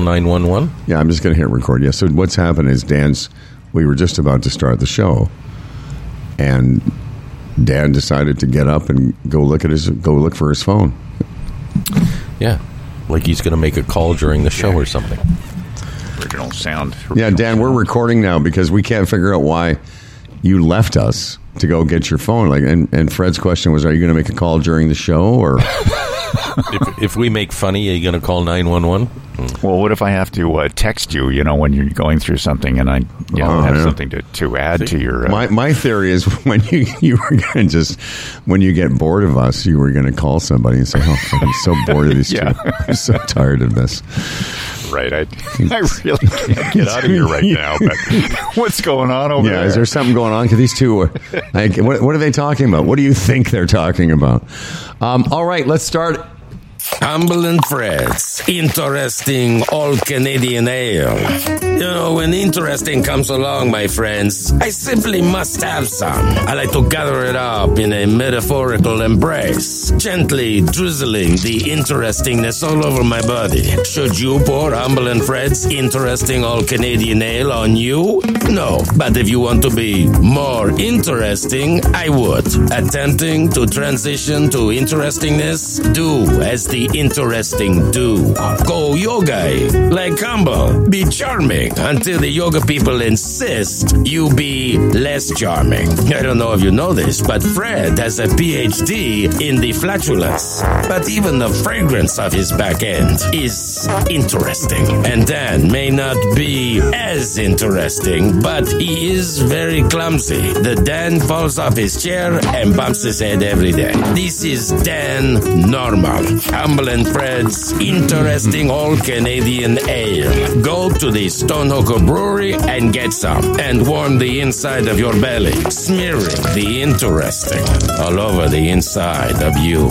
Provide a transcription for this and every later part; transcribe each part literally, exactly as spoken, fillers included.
nine one one? Yeah, I'm just going to hit record. Yeah, so what's happened is Dan's, we were just about to start the show, and Dan decided to get up and go look at his, go look for his phone. Yeah, like he's going to make a call during the show or something. Original sound. Original yeah, Dan, sound. we're recording now because we can't figure out why you left us to go get your phone. Like, and, and Fred's question was, are you going to make a call during the show, or... if, if we make funny, are you going to call nine one one? Well, what if I have to uh, text you, you know, when you're going through something and I you know, oh, have yeah. something to, to add See? to your... Uh, my my theory is when you, you were going to just, when you get bored of us, you were going to call somebody and say, oh, I'm so bored of these Yeah. two. I'm so tired of this. Right, I, I really can't get out of here right now, but what's going on over Yeah, there? is there something going on? Because these two, are, like, what, what are they talking about? What do you think they're talking about? Um, all right, let's start. Humble and Fred's Interesting All Canadian Ale. You know, when interesting comes along, my friends, I simply must have some. I like to gather it up in a metaphorical embrace, gently drizzling the interestingness all over my body. Should you pour Humble and Fred's Interesting All Canadian Ale on you? No, but if you want to be more interesting, I would. Attempting to transition to interestingness? Do as the interesting do. Go yoga like Humble. Be charming until the yoga people insist you be less charming. I don't know if you know this, but Fred has a P H D in the flatulence. But even the fragrance of his back end is interesting. And Dan may not be as interesting, but he is very clumsy. The Dan falls off his chair and bumps his head every day. This is Dan Normal. Humble and Fred's Interesting All Canadian Ale. Go to the Stonehooker Brewery and get some, and warm the inside of your belly, smearing the interesting all over the inside of you.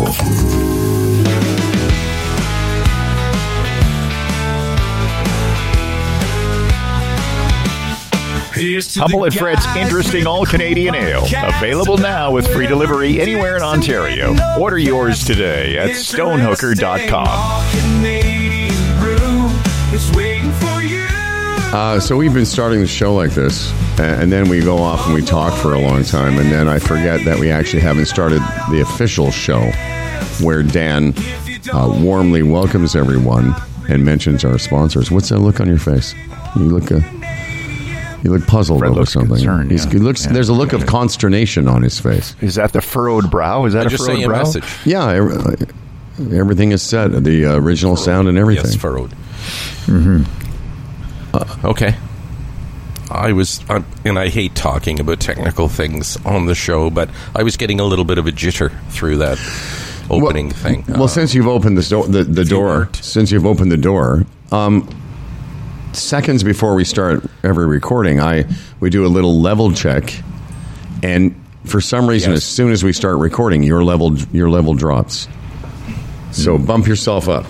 Humble and Fred's Interesting All Canadian Ale. Available now with free delivery anywhere in Ontario. Order yours today at stonehooker dot com. Uh, so we've been starting the show like this, and then we go off and we talk for a long time, and then I forget that we actually haven't started the official show, where Dan uh, warmly welcomes everyone and mentions our sponsors. What's that look on your face? You look... Uh, You look puzzled Fred over looks something. concerned, He's, yeah. he looks. Yeah. There's a look of consternation on his face. Is that the furrowed brow? Is that I a just furrowed sent you a brow? message. Yeah, every- everything is set. The uh, original sound and everything. Yes, furrowed. Mm-hmm. Uh, okay. I was, uh, and I hate talking about technical things on the show, but I was getting a little bit of a jitter through that opening well, thing. Well, Uh, since you've opened the, do- the, the door, weren't. since you've opened the door, um, seconds before we start every recording, I we do a little level check, and for some reason, Yes. as soon as we start recording, your level your level drops. So bump yourself up.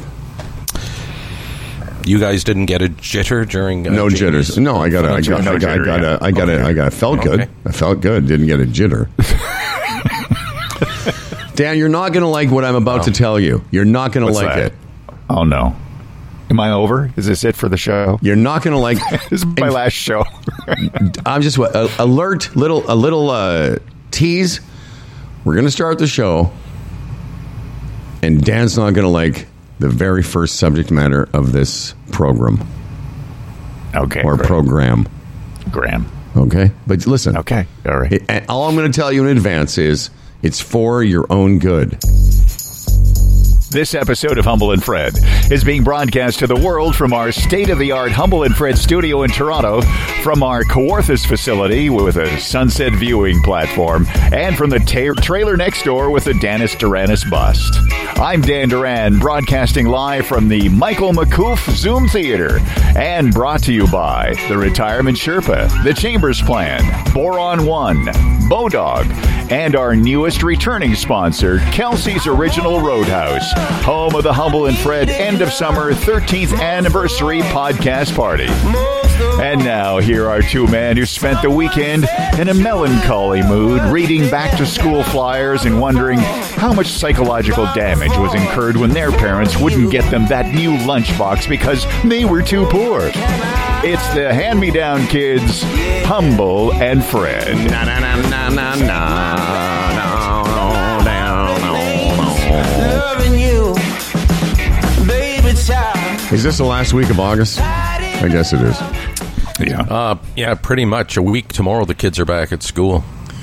You guys didn't get a jitter during uh, No Jamie's- jitters. No, I got. I got. No I got. I jitter, got. yeah. I got. Okay. I got. I felt good. Okay. I felt good. Didn't get a jitter. Dan, you're not going to like what I'm about to tell you. You're not going to What's like that? it. Oh, no. Am I over? Is this it for the show? You're not going to like. This is my in- last show. I'm just uh, alert. Little a little uh, tease. We're going to start the show, and Dan's not going to like the very first subject matter of this program Okay. or great. program. Graham. Okay, but listen. Okay. All right. It, and all I'm going to tell you in advance is it's for your own good. This episode of Humble and Fred is being broadcast to the world from our state-of-the-art Humble and Fred studio in Toronto, from our Kawarthas facility with a sunset viewing platform, and from the ta- trailer next door with the Danis Duranis bust. I'm Dan Duran, broadcasting live from the Michael McCoof Zoom Theater, and brought to you by the Retirement Sherpa, the Chambers Plan, Boron One, Bodog, and our newest returning sponsor, Kelsey's Original Roadhouse, home of the Humble and Fred End of Summer thirteenth Anniversary Podcast Party. And now, here are two men who spent the weekend in a melancholy mood, reading back-to-school flyers and wondering how much psychological damage was incurred when their parents wouldn't get them that new lunchbox because they were too poor. It's the Hand-Me-Down Kids, Humble and Fred. Na, na, na, na, na, na, na. Is this the last week of August? I guess it is. Yeah. Uh, yeah, pretty much. A week tomorrow, the kids are back at school.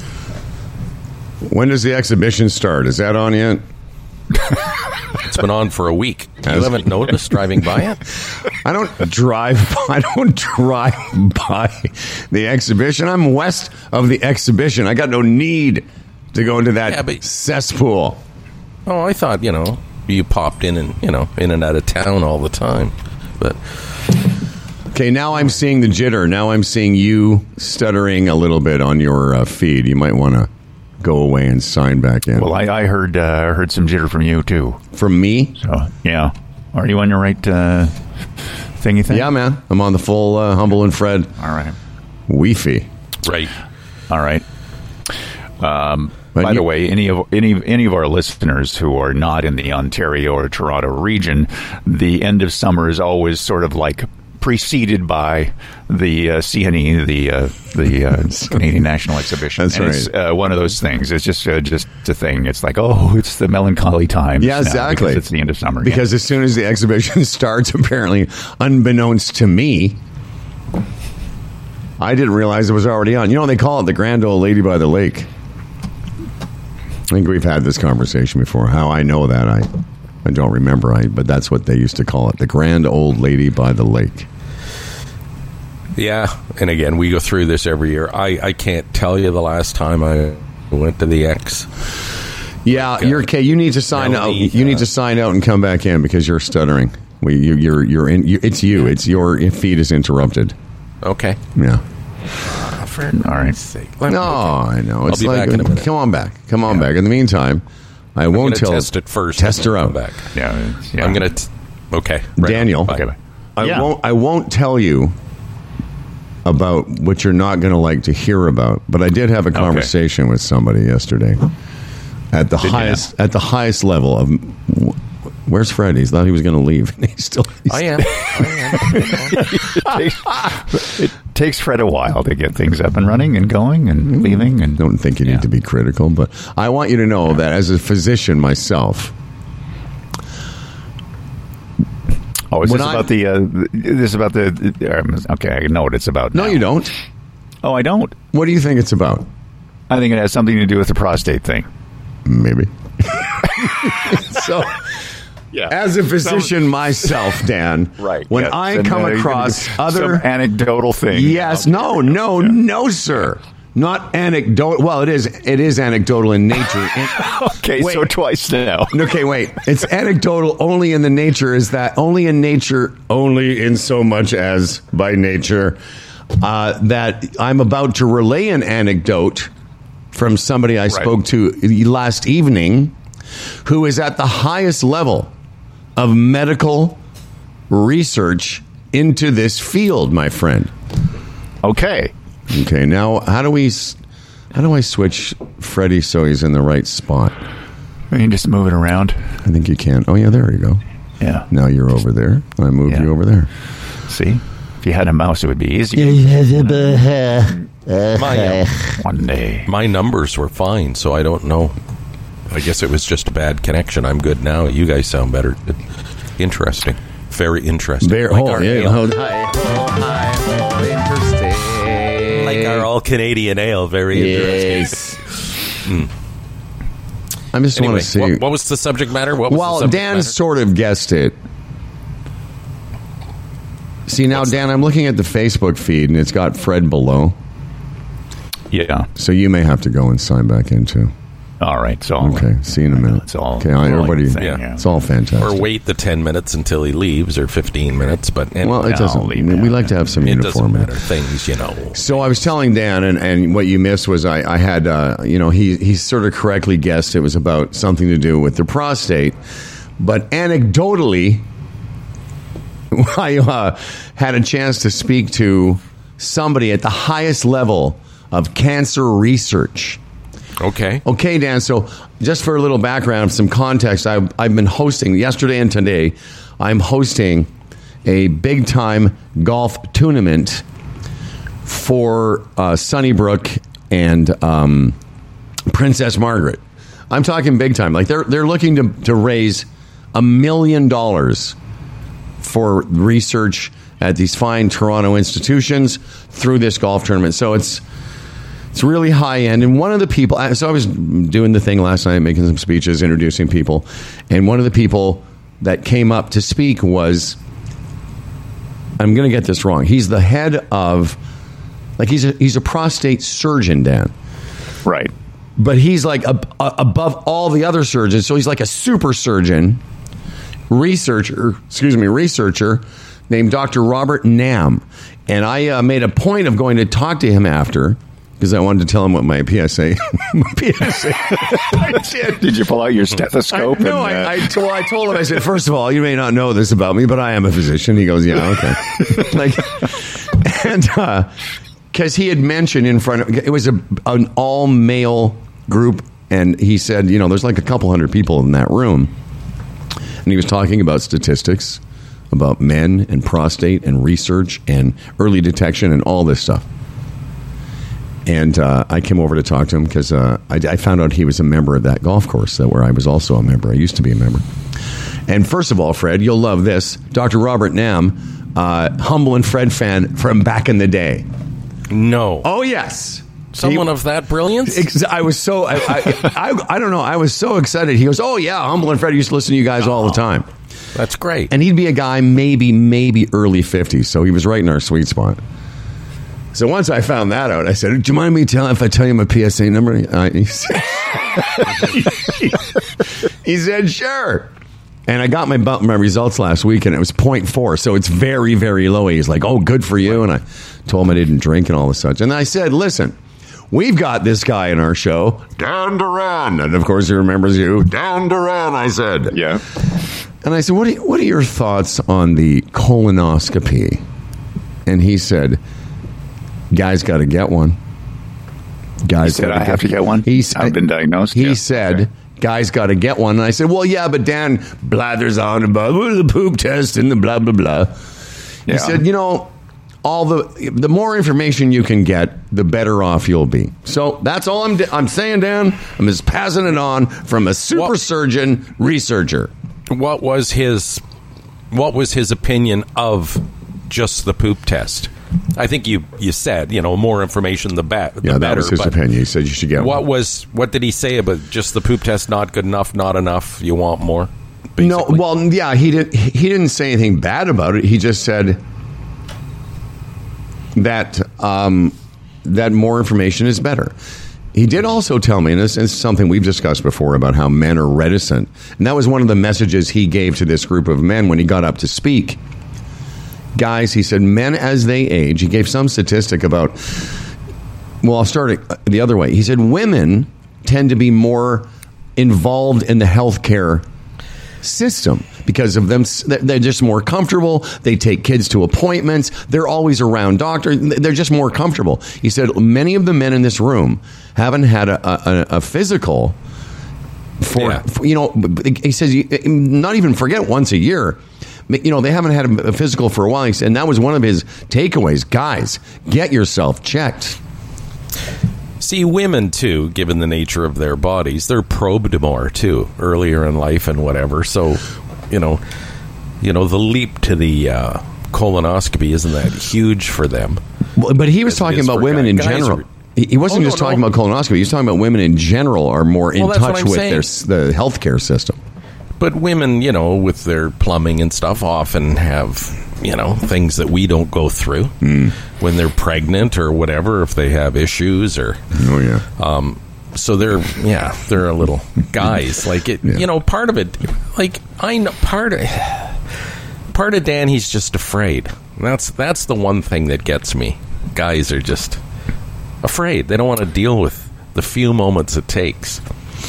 When does the exhibition start? Is that on yet? It's been on for a week. You Has- haven't noticed driving by it? I don't drive. I don't drive by the exhibition. I'm west of the exhibition. I got no need to go into that Yeah, but- cesspool. Oh, I thought, you know, you popped in and, you know, in and out of town all the time. But Okay, now I'm seeing the jitter. Now I'm seeing you stuttering a little bit on your uh, feed. You might want to go away and sign back in. Well, I, I heard uh, heard some jitter from you, too. From me? So, yeah. Are you on your right uh, thingy thing? Yeah, man. I'm on the full uh, Humble and Fred All right. Wi-Fi. right. All right. Um, But by you- the way, any of any any of our listeners who are not in the Ontario or Toronto region, the end of summer is always sort of like preceded by the uh, C N E, the uh, the uh, Canadian National Exhibition. That's and right. It's uh, one of those things. It's just uh, just a thing. It's like, oh, it's the melancholy time. Yeah, exactly. It's the end of summer. Because as soon as the exhibition starts, apparently, unbeknownst to me, I didn't realize it was already on. You know, they call it the Grand Old Lady by the Lake. I think we've had this conversation before. How I know that, I I don't remember, I but that's what they used to call it, the Grand Old Lady by the Lake. Yeah, and again, we go through this every year. I, I can't tell you the last time I went to the X. Yeah, you're okay. You need to sign Melanie, out. You need uh, to sign out and come back in because you're stuttering. We, you, you're you're in. You, it's you. It's your feed is interrupted. Okay. Yeah. For All right. sake. Let me- No, I know. It's be like, back in a minute. come on back. Come on back. In the meantime, I I'm won't gonna tell. test it first. Test her and out, then come back. Yeah, it's- yeah. I'm going to... Okay. Right. Daniel. Bye. Okay, bye. I Yeah. won't. I won't tell you about what you're not going to like to hear about. But I did have a conversation with somebody yesterday at the Did you highest at the highest level of. Where's Fred? He thought he was going to leave. He's still. He's I am. I am. It takes Fred a while to get things up and running and going and leaving. And don't think you need Yeah. to be critical, but I want you to know that as a physician myself, Oh, is When this I- about the? Uh, this is about the? Um, okay, I know what it's about. no, now. you don't. Oh, I don't. What do you think it's about? I think it has something to do with the prostate thing. Maybe. so, Yeah. as a physician myself, Dan, when yeah. I And, come uh, across some other anecdotal thing. yes, no, no, no, sir, not anecdotal. Well, it is. It is anecdotal in nature. In- Okay, Wait. so twice now. Okay, wait. It's anecdotal only in the nature is that only in nature, only in so much as by nature uh, that I'm about to relay an anecdote from somebody I spoke to last evening who is at the highest level of medical research into this field, my friend. Okay. Okay, now how do we s- how do I switch Freddie so he's in the right spot? You can just move it around. I think you can. Oh, yeah, there you go. Yeah. Now you're over there. I moved Yeah. you over there. See? If you had a mouse, it would be easier. My, uh, One day. my numbers were fine, so I don't know. I guess it was just a bad connection. I'm good now. You guys sound better. Interesting. Very interesting. There, Like hold, our yeah, ale. hold, hi, oh, hi, oh, interesting. Like our all Canadian ale. Very Yes. interesting. I just Anyway, want to see. what, what was the subject matter? What was the well, subject Dan matter? sort of guessed it. See, now, What's Dan, I'm looking at the Facebook feed, and it's got Fred below. Yeah. So you may have to go and sign back in, too. All right. So Okay, see you in a minute. It's all okay, everybody. thing, Yeah. yeah. It's all fantastic. Or wait the ten minutes until he leaves, or fifteen minutes. But anyway, well, it No, doesn't. leave We it. like to have some it doesn't uniformity. matter. Things, you know. So I was telling Dan, and, and what you missed was I, I had, uh, you know, he he sort of correctly guessed it was about something to do with the prostate. but anecdotally, I uh, had a chance to speak to somebody at the highest level of cancer research. Okay. Okay, Dan, so just for a little background, some context, I've, I've been hosting, yesterday and today, I'm hosting a big-time golf tournament for uh, Sunnybrook and um, Princess Margaret. I'm talking big time. Like, they're they're looking to, to raise a million dollars for research at these fine Toronto institutions through this golf tournament. So it's it's really high end. And one of the people, so I was doing the thing last night, making some speeches, introducing people, and one of the people that came up to speak was, I'm going to get this wrong, he's the head of, like he's a, he's a prostate surgeon, Dan. Right. But he's like a, a, above all the other surgeons, so he's like a super surgeon, researcher, excuse me, researcher named Doctor Robert Nam. And I uh, made a point of going to talk to him after, because I wanted to tell him what my P S A. my P S A. I did. Did you pull out your stethoscope? I, no, and, uh... I, I, told, I told him, I said, first of all, you may not know this about me, but I am a physician. He goes, yeah, okay. like, and because uh, he had mentioned in front of, it was a, an all-male group, and he said, you know, there's like a couple hundred people in that room. And he was talking about statistics, about men and prostate and research and early detection and all this stuff. And uh, I came over to talk to him because uh, I, I found out he was a member of that golf course that where I was also a member. I used to be a member. And first of all, Fred, you'll love this. Doctor Robert Nam, uh, Humble and Fred fan from back in the day. No. Oh, yes. Someone he, of that brilliance? I was so, I, I, I, I don't know, I was so excited. He goes, oh, yeah, Humble and Fred used to listen to you guys oh, all the time. That's great. And he'd be a guy maybe, maybe early fifties, so he was right in our sweet spot. So once I found that out, I said, do you mind me telling if I tell you my P S A number? Uh, he, said, he said, sure. And I got my my results last week, and it was point four, so it's very, very low. He's like, oh, good for you. And I told him I didn't drink and all this such. And I said, listen, we've got this guy in our show, Dan Duran. And, of course, he remembers you. Dan Duran, I said. Yeah. And I said, what are, what are your thoughts on the colonoscopy? And he said, guys got to get one. Guys said, I have to get one? He's, I've been diagnosed. He yeah. said, okay. guys got to get one. And I said, well, yeah, but Dan blathers on about the poop test and the blah, blah, blah. He yeah. said, you know, all the the more information you can get, the better off you'll be. So that's all I'm I'm saying, Dan. I'm just passing it on from a super what, surgeon researcher. What was his what was his opinion of just the poop test? I think you, you said, you know, more information the, ba- the yeah, better. Yeah, that was his opinion. He said you should get what one. Was, what did he say about just the poop test? Not good enough, not enough, you want more? Basically? No, well, yeah, he, did, he didn't say anything bad about it. He just said that um, that more information is better. He did also tell me, and this is something we've discussed before, about how men are reticent. And that was one of the messages he gave to this group of men when he got up to speak. Guys, he said, men as they age, he gave some statistic about, well, I'll start it the other way. He said women tend to be more involved in the healthcare system because of them. They're just more comfortable. They take kids to appointments. They're always around doctors. They're just more comfortable. He said many of the men in this room haven't had a, a, a physical for, yeah. for, you know, he says, not even forget once a year. You know, they haven't had a physical for a while. And that was one of his takeaways. Guys, get yourself checked. See, women, too, given the nature of their bodies, they're probed more, too, earlier in life and whatever. So, you know, you know, the leap to the uh, colonoscopy isn't that huge for them. Well, but he was talking about women in general. Are, he wasn't oh, just no, talking no. about colonoscopy. He was talking about women in general are more in well, touch with their, the healthcare system. But women, you know, with their plumbing and stuff, often have, you know, things that we don't go through mm. when they're pregnant or whatever, if they have issues or... Oh, yeah. Um, so they're, yeah, they're a little guys. Like, it, yeah. you know, part of it, like, I know, part of, part of Dan, he's just afraid. That's, that's the one thing that gets me. Guys are just afraid. They don't want to deal with the few moments it takes.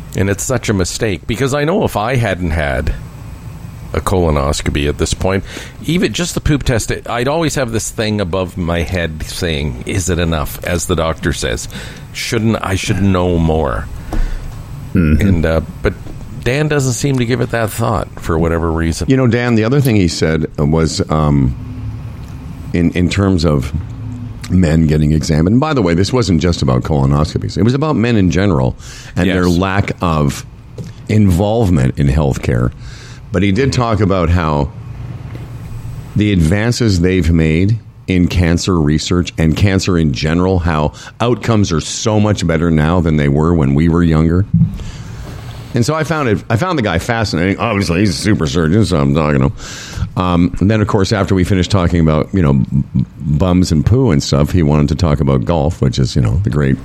And it's such a mistake, because I know if I hadn't had a colonoscopy at this point, even just the poop test, I'd always have this thing above my head saying, is it enough? As the doctor says, shouldn't I should know more. Mm-hmm. And uh, but Dan doesn't seem to give it that thought for whatever reason. You know, Dan, the other thing he said was um, in in terms of men getting examined. And by the way, this wasn't just about colonoscopies. It was about men in general and yes. their lack of involvement in healthcare. But he did talk about how the advances they've made in cancer research and cancer in general, how outcomes are so much better now than they were when we were younger. And so I found it. I found the guy fascinating. Obviously, he's a super surgeon, so I'm talking to him. Um, and then, of course, after we finished talking about, you know, b- bums and poo and stuff, he wanted to talk about golf, which is, you know, the great.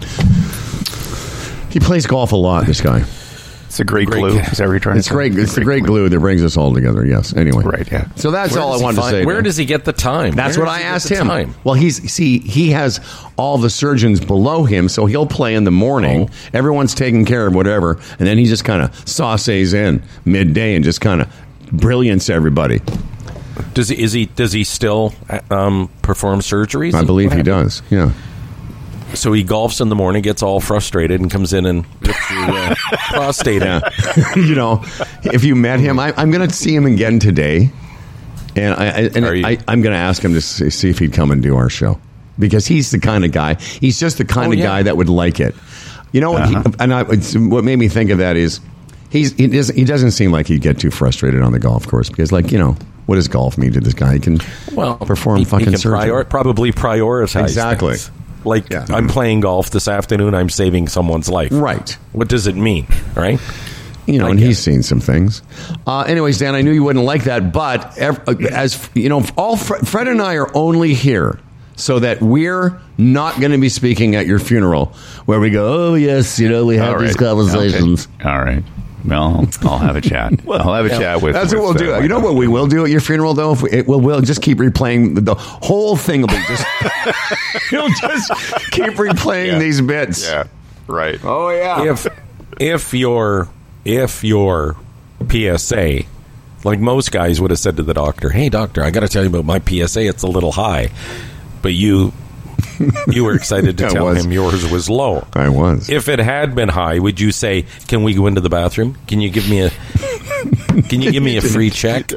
He plays golf a lot. This guy. It's a great, great glue. Is that what you're trying it's to say? Great, it's, it's the great glue. glue that brings us all together. Yes. Anyway. Right. Yeah. So that's where all I wanted find, to say. Where man. does he get the time? That's where what I asked him. Time? Well, he's see he has all the surgeons below him, so he'll play in the morning. Oh. Everyone's taking care of whatever, and then he just kind of sautés in midday and just kind of brilliance everybody. Does he? Is he? Does he still um, perform surgeries? I believe he does. Yeah. So he golfs in the morning, gets all frustrated, and comes in and rips your uh, prostate out. You know, if you met him, I, I'm going to see him again today, and, I, and I, I'm going to ask him to see if he'd come and do our show, because he's the kind of guy. He's just the kind oh, of yeah. guy that would like it. You know, uh-huh. he, and I, what made me think of that is he's he doesn't, he doesn't seem like he'd get too frustrated on the golf course, because, like, you know, what does golf mean to this guy? He can well perform he, fucking he can surgery. Prior, probably prioritize exactly. things. Like, yeah. I'm playing golf this afternoon, I'm saving someone's life. Right. What does it mean, right? You know, I and he's it. seen some things. Uh, anyways, Dan, I knew you wouldn't like that, but as you know, all Fred and I are only here so that we're not going to be speaking at your funeral, where we go, oh, yes, you know, we have right. these conversations. Okay. All right. Well, I'll have a chat. well, I'll have a yeah, chat with. That's with, what we'll uh, do. You know what we will do at your funeral, though? If we, it, we'll, we'll just keep replaying the, the whole thing. Will be just you'll just keep replaying yeah. these bits. Yeah. Right. Oh yeah. If if your if your P S A, like most guys would have said to the doctor, "Hey, doctor, I got to tell you about my P S A. It's a little high," but you. You were excited to tell was. him yours was low. I was. If it had been high, would you say, "Can we go into the bathroom? Can you give me a Can you give me a free check?"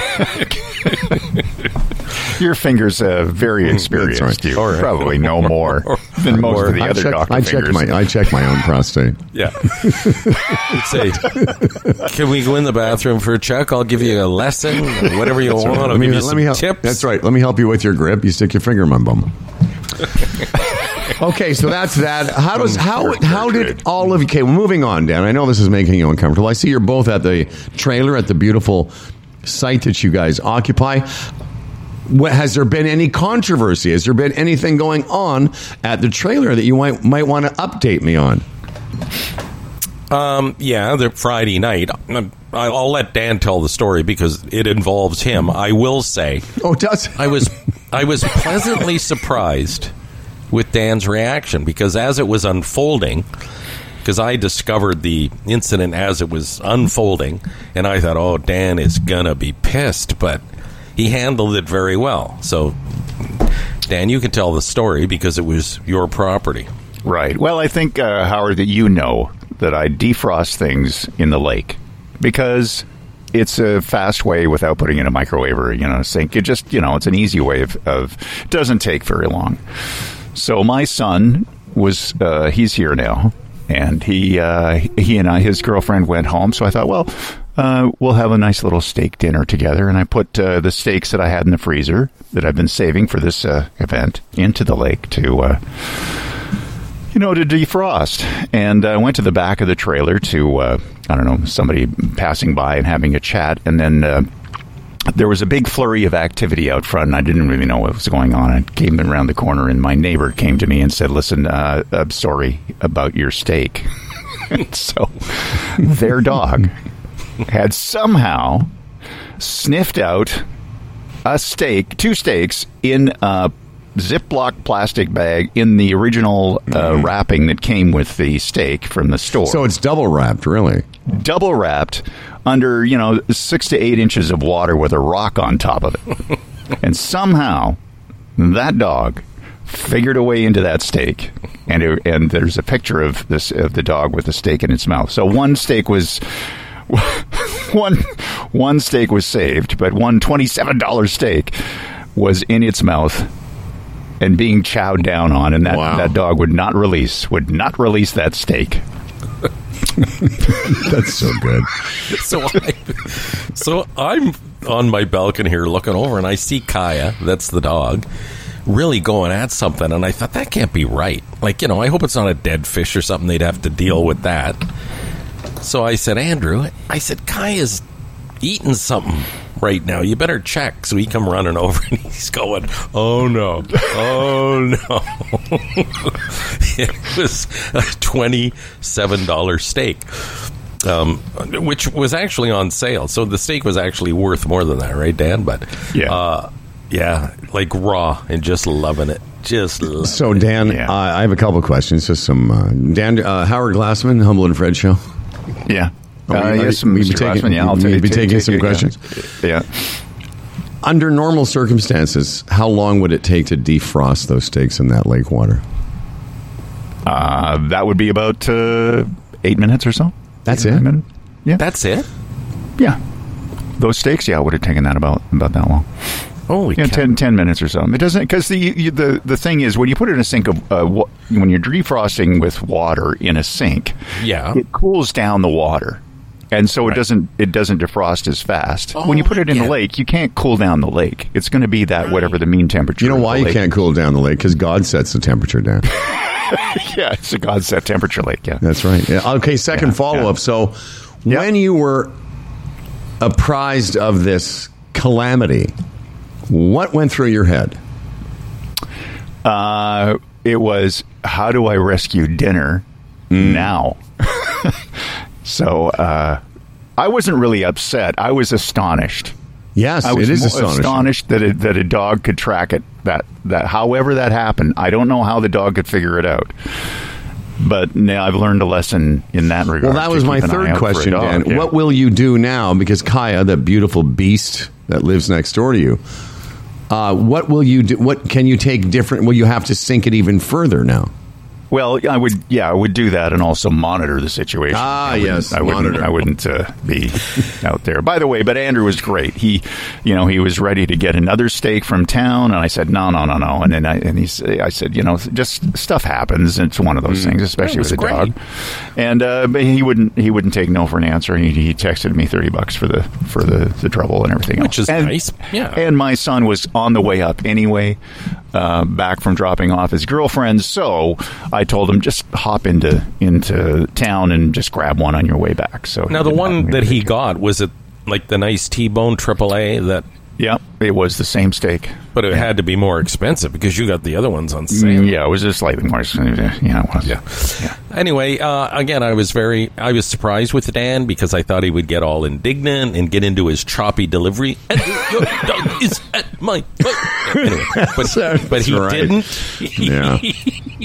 Your fingers uh, very experienced. Right. You right. probably know more than most or, of the I other check, doctor I fingers. check my I check my own prostate. Yeah. You'd say, "Can we go in the bathroom for a check? I'll give you a lesson, or whatever you That's want. right. I'll let me, give you let some me help, tips." That's right. Let me help you with your grip. You stick your finger in my bum. Okay, so that's that. How does how how did all of you? Okay, well, moving on, Dan. I know this is making you uncomfortable. I see you're both at the trailer at the beautiful site that you guys occupy. What, has there been any controversy? Has there been anything going on at the trailer that you might might want to update me on? Um, yeah, the Friday night. I'll let Dan tell the story because it involves him. I will say, oh, it does I was I was pleasantly surprised with Dan's reaction, because as it was unfolding, because I discovered the incident as it was unfolding, and I thought, oh, Dan is gonna be pissed, but he handled it very well. So, Dan, you can tell the story because it was your property. Right. Well, I think, uh, Howard, that you know that I defrost things in the lake because it's a fast way without putting in a microwave or, you know, sink. It just, you know, it's an easy way of, of it doesn't take very long. So my son was, uh, he's here now, and he, uh, he and I, his girlfriend went home. So I thought, well, uh, we'll have a nice little steak dinner together. And I put uh, the steaks that I had in the freezer that I've been saving for this uh, event into the lake to, uh, you know, to defrost. And I uh, went to the back of the trailer to, uh, I don't know, somebody passing by and having a chat. And then uh, there was a big flurry of activity out front, and I didn't really know what was going on. I came around the corner, and my neighbor came to me and said, listen, uh, I'm sorry about your steak. So their dog had somehow sniffed out a steak, two steaks in uh, Ziploc plastic bag in the original uh, mm. wrapping that came with the steak from the store. So it's double wrapped, really? Double wrapped under, you know, six to eight inches of water with a rock on top of it. And somehow that dog figured a way into that steak. And it, and there's a picture of this of the dog with the steak in its mouth. So one steak was one one steak was saved, but one twenty-seven dollars steak was in its mouth and being chowed down on, and that, wow. that dog would not release, would not release that steak. That's so good. So, I, so I'm on my balcony here looking over, and I see Kaya, that's the dog, really going at something, and I thought, that can't be right. Like, you know, I hope it's not a dead fish or something. They'd have to deal with that. So I said, Andrew, I said, Kaya's eating something right now. You better check. So he come running over, and he's going, oh, no. Oh, no. It was a twenty-seven dollars steak, um, which was actually on sale. So the steak was actually worth more than that, right, Dan? But, yeah, uh, yeah, like raw and just loving it. Just loving So, Dan, yeah. uh, I have a couple of questions. Just some, uh, Dan, uh, Howard Glassman, Humble and Fred Show. Yeah. Uh, uh, yes, we be Mister taking, Glassman, yeah, I'll be take, taking take, some take, questions. Yeah. Under normal circumstances, how long would it take to defrost those steaks in that lake water? Uh, that would be about uh, eight minutes or so. That's eight it? Minutes. Yeah. That's it? Yeah. Those steaks, yeah, would have taken that about about that long. Holy yeah, cow. ten, ten minutes or so. It doesn't, because the, you, the the thing is, when you put it in a sink of uh, wa- when you're defrosting with water in a sink, Yeah. it cools down the water, and so Right. it doesn't it doesn't defrost as fast. Oh, when you put it in yeah. the lake, you can't cool down the lake. It's going to be that whatever the mean temperature. You know of why the you lake. can't cool down the lake? Because God sets the temperature down. Yeah, it's a God set temperature lake. Yeah, That's right. Yeah. Okay, second Yeah, follow-up. yeah. So Yep. when you were apprised of this calamity, what went through your head? Uh, it was, how do I rescue dinner mm. now? so uh, I wasn't really upset. I was astonished. Yes, I was it is mo- astonishing. astonished that a, that a dog could track it. That that however that happened, I don't know how the dog could figure it out. But now I've learned a lesson in that regard. Well, that was my third question, Dan. Yeah. What will you do now? Because Kaya, that beautiful beast that lives next door to you, uh, what will you do? What can you take different? Will you have to sink it even further now? Well, I would, yeah, I would do that and also monitor the situation. Ah, I wouldn't- yes, I wouldn't, monitor. I wouldn't uh, be out there. By the way, but Andrew was great. He, you know, he was ready to get another steak from town, and I said, no, no, no, no. And then I, and he, s- I said, you know, just stuff happens. It's one of those things, especially That was with a great. dog. And uh, but he wouldn't, he wouldn't take no for an answer. He, he texted me thirty bucks for the for the, the trouble and everything Which else. is and, nice. Yeah. And my son was on the way up anyway, uh, back from dropping off his girlfriend. So I told him, just hop into into town and just grab one on your way back. So Now, the one that he got, was it like the nice T-bone triple A that... yeah, it was the same steak, But it had to be more expensive because you got the other ones on sale. Mm, yeah, it was just slightly more expensive. You know, it was. Yeah. yeah. Anyway, uh, again, I was very, I was surprised with Dan because I thought he would get all indignant and get into his choppy delivery. And your dog is at my. Anyway, but, but he right. didn't. Yeah. he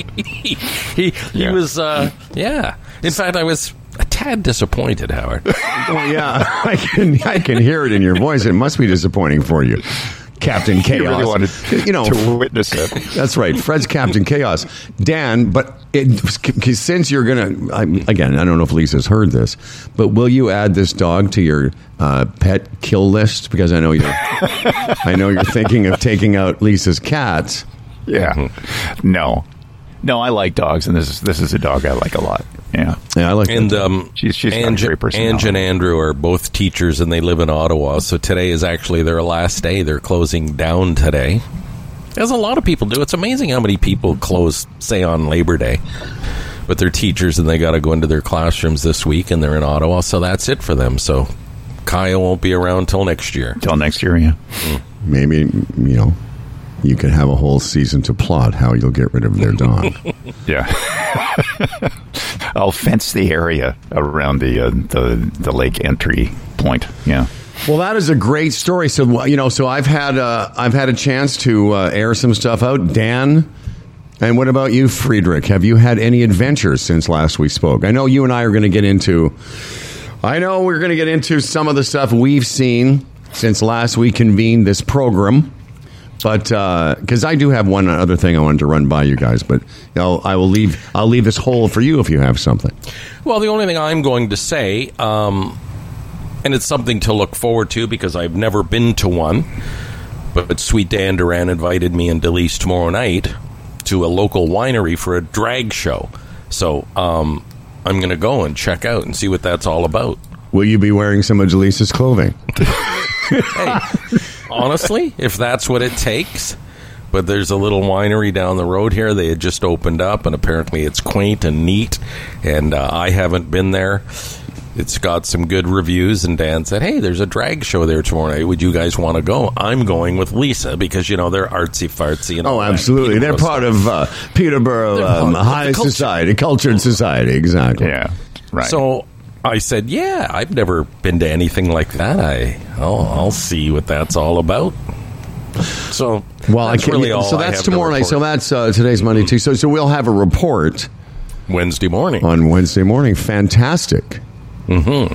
he Yeah. was, uh, yeah. In fact, I was a tad disappointed, Howard. Well, yeah, I can I can hear it in your voice. It must be disappointing for you, Captain Chaos. You really wanted you know, to witness it. That's right. Fred's Captain Chaos. Dan, but it, since you're going to, again, I don't know if Lisa's heard this, but will you add this dog to your uh, pet kill list? Because I know you're, I know you're thinking of taking out Lisa's cats. Yeah. Mm-hmm. No. No, I like dogs, and this is this is a dog I like a lot. Yeah. Yeah, I like And that. um, She's- she's got a Ange, great personality. Ange and Andrew are both teachers, and they live in Ottawa. So today is actually their last day. They're closing down today, as a lot of people do. It's amazing how many people close, say, on Labor Day. But they're teachers, and they got to go into their classrooms this week, and they're in Ottawa. So that's it for them. So Kaya won't be around till next year. Till next year, yeah. Maybe, you know, you could have a whole season to plot how you'll get rid of their dog. Yeah. I'll fence the area around the uh, the the lake entry point. Yeah. Well, that is a great story. So, you know, so I've had uh, I've had a chance to uh, air some stuff out. Dan, and what about you, Friedrich? Have you had any adventures since last we spoke? I know you and I are going to get into. I know we're going to get into some of the stuff we've seen since last we convened this program. But because uh, I do have one other thing I wanted to run by you guys, but I'll, I will leave. I'll leave this hole for you if you have something. Well, the only thing I'm going to say, um, and it's something to look forward to because I've never been to one, but, but Sweet Dan Duran invited me and Delise tomorrow night to a local winery for a drag show. So um, I'm going to go and check out and see what that's all about. Will you be wearing some of Delisa's clothing? Hey. Honestly, if that's what it takes. But there's a little winery down the road here. They had just opened up, and apparently it's quaint and neat. And uh, I haven't been there. It's got some good reviews. And Dan said, hey, there's a drag show there tomorrow night. Would you guys want to go? I'm going with Lisa because, you know, they're artsy-fartsy. And all oh, absolutely. They're part stuff. of uh, Peterborough um, High Society, cultured society. Exactly. Yeah, right. So I said, yeah, I've never been to anything like that. I, oh, I'll see what that's all about. So, well, that's I can't, really all so I that's have tomorrow to night. So that's uh, today's Monday too. So, so we'll have a report Wednesday morning. On Wednesday morning, fantastic. Mm-hmm.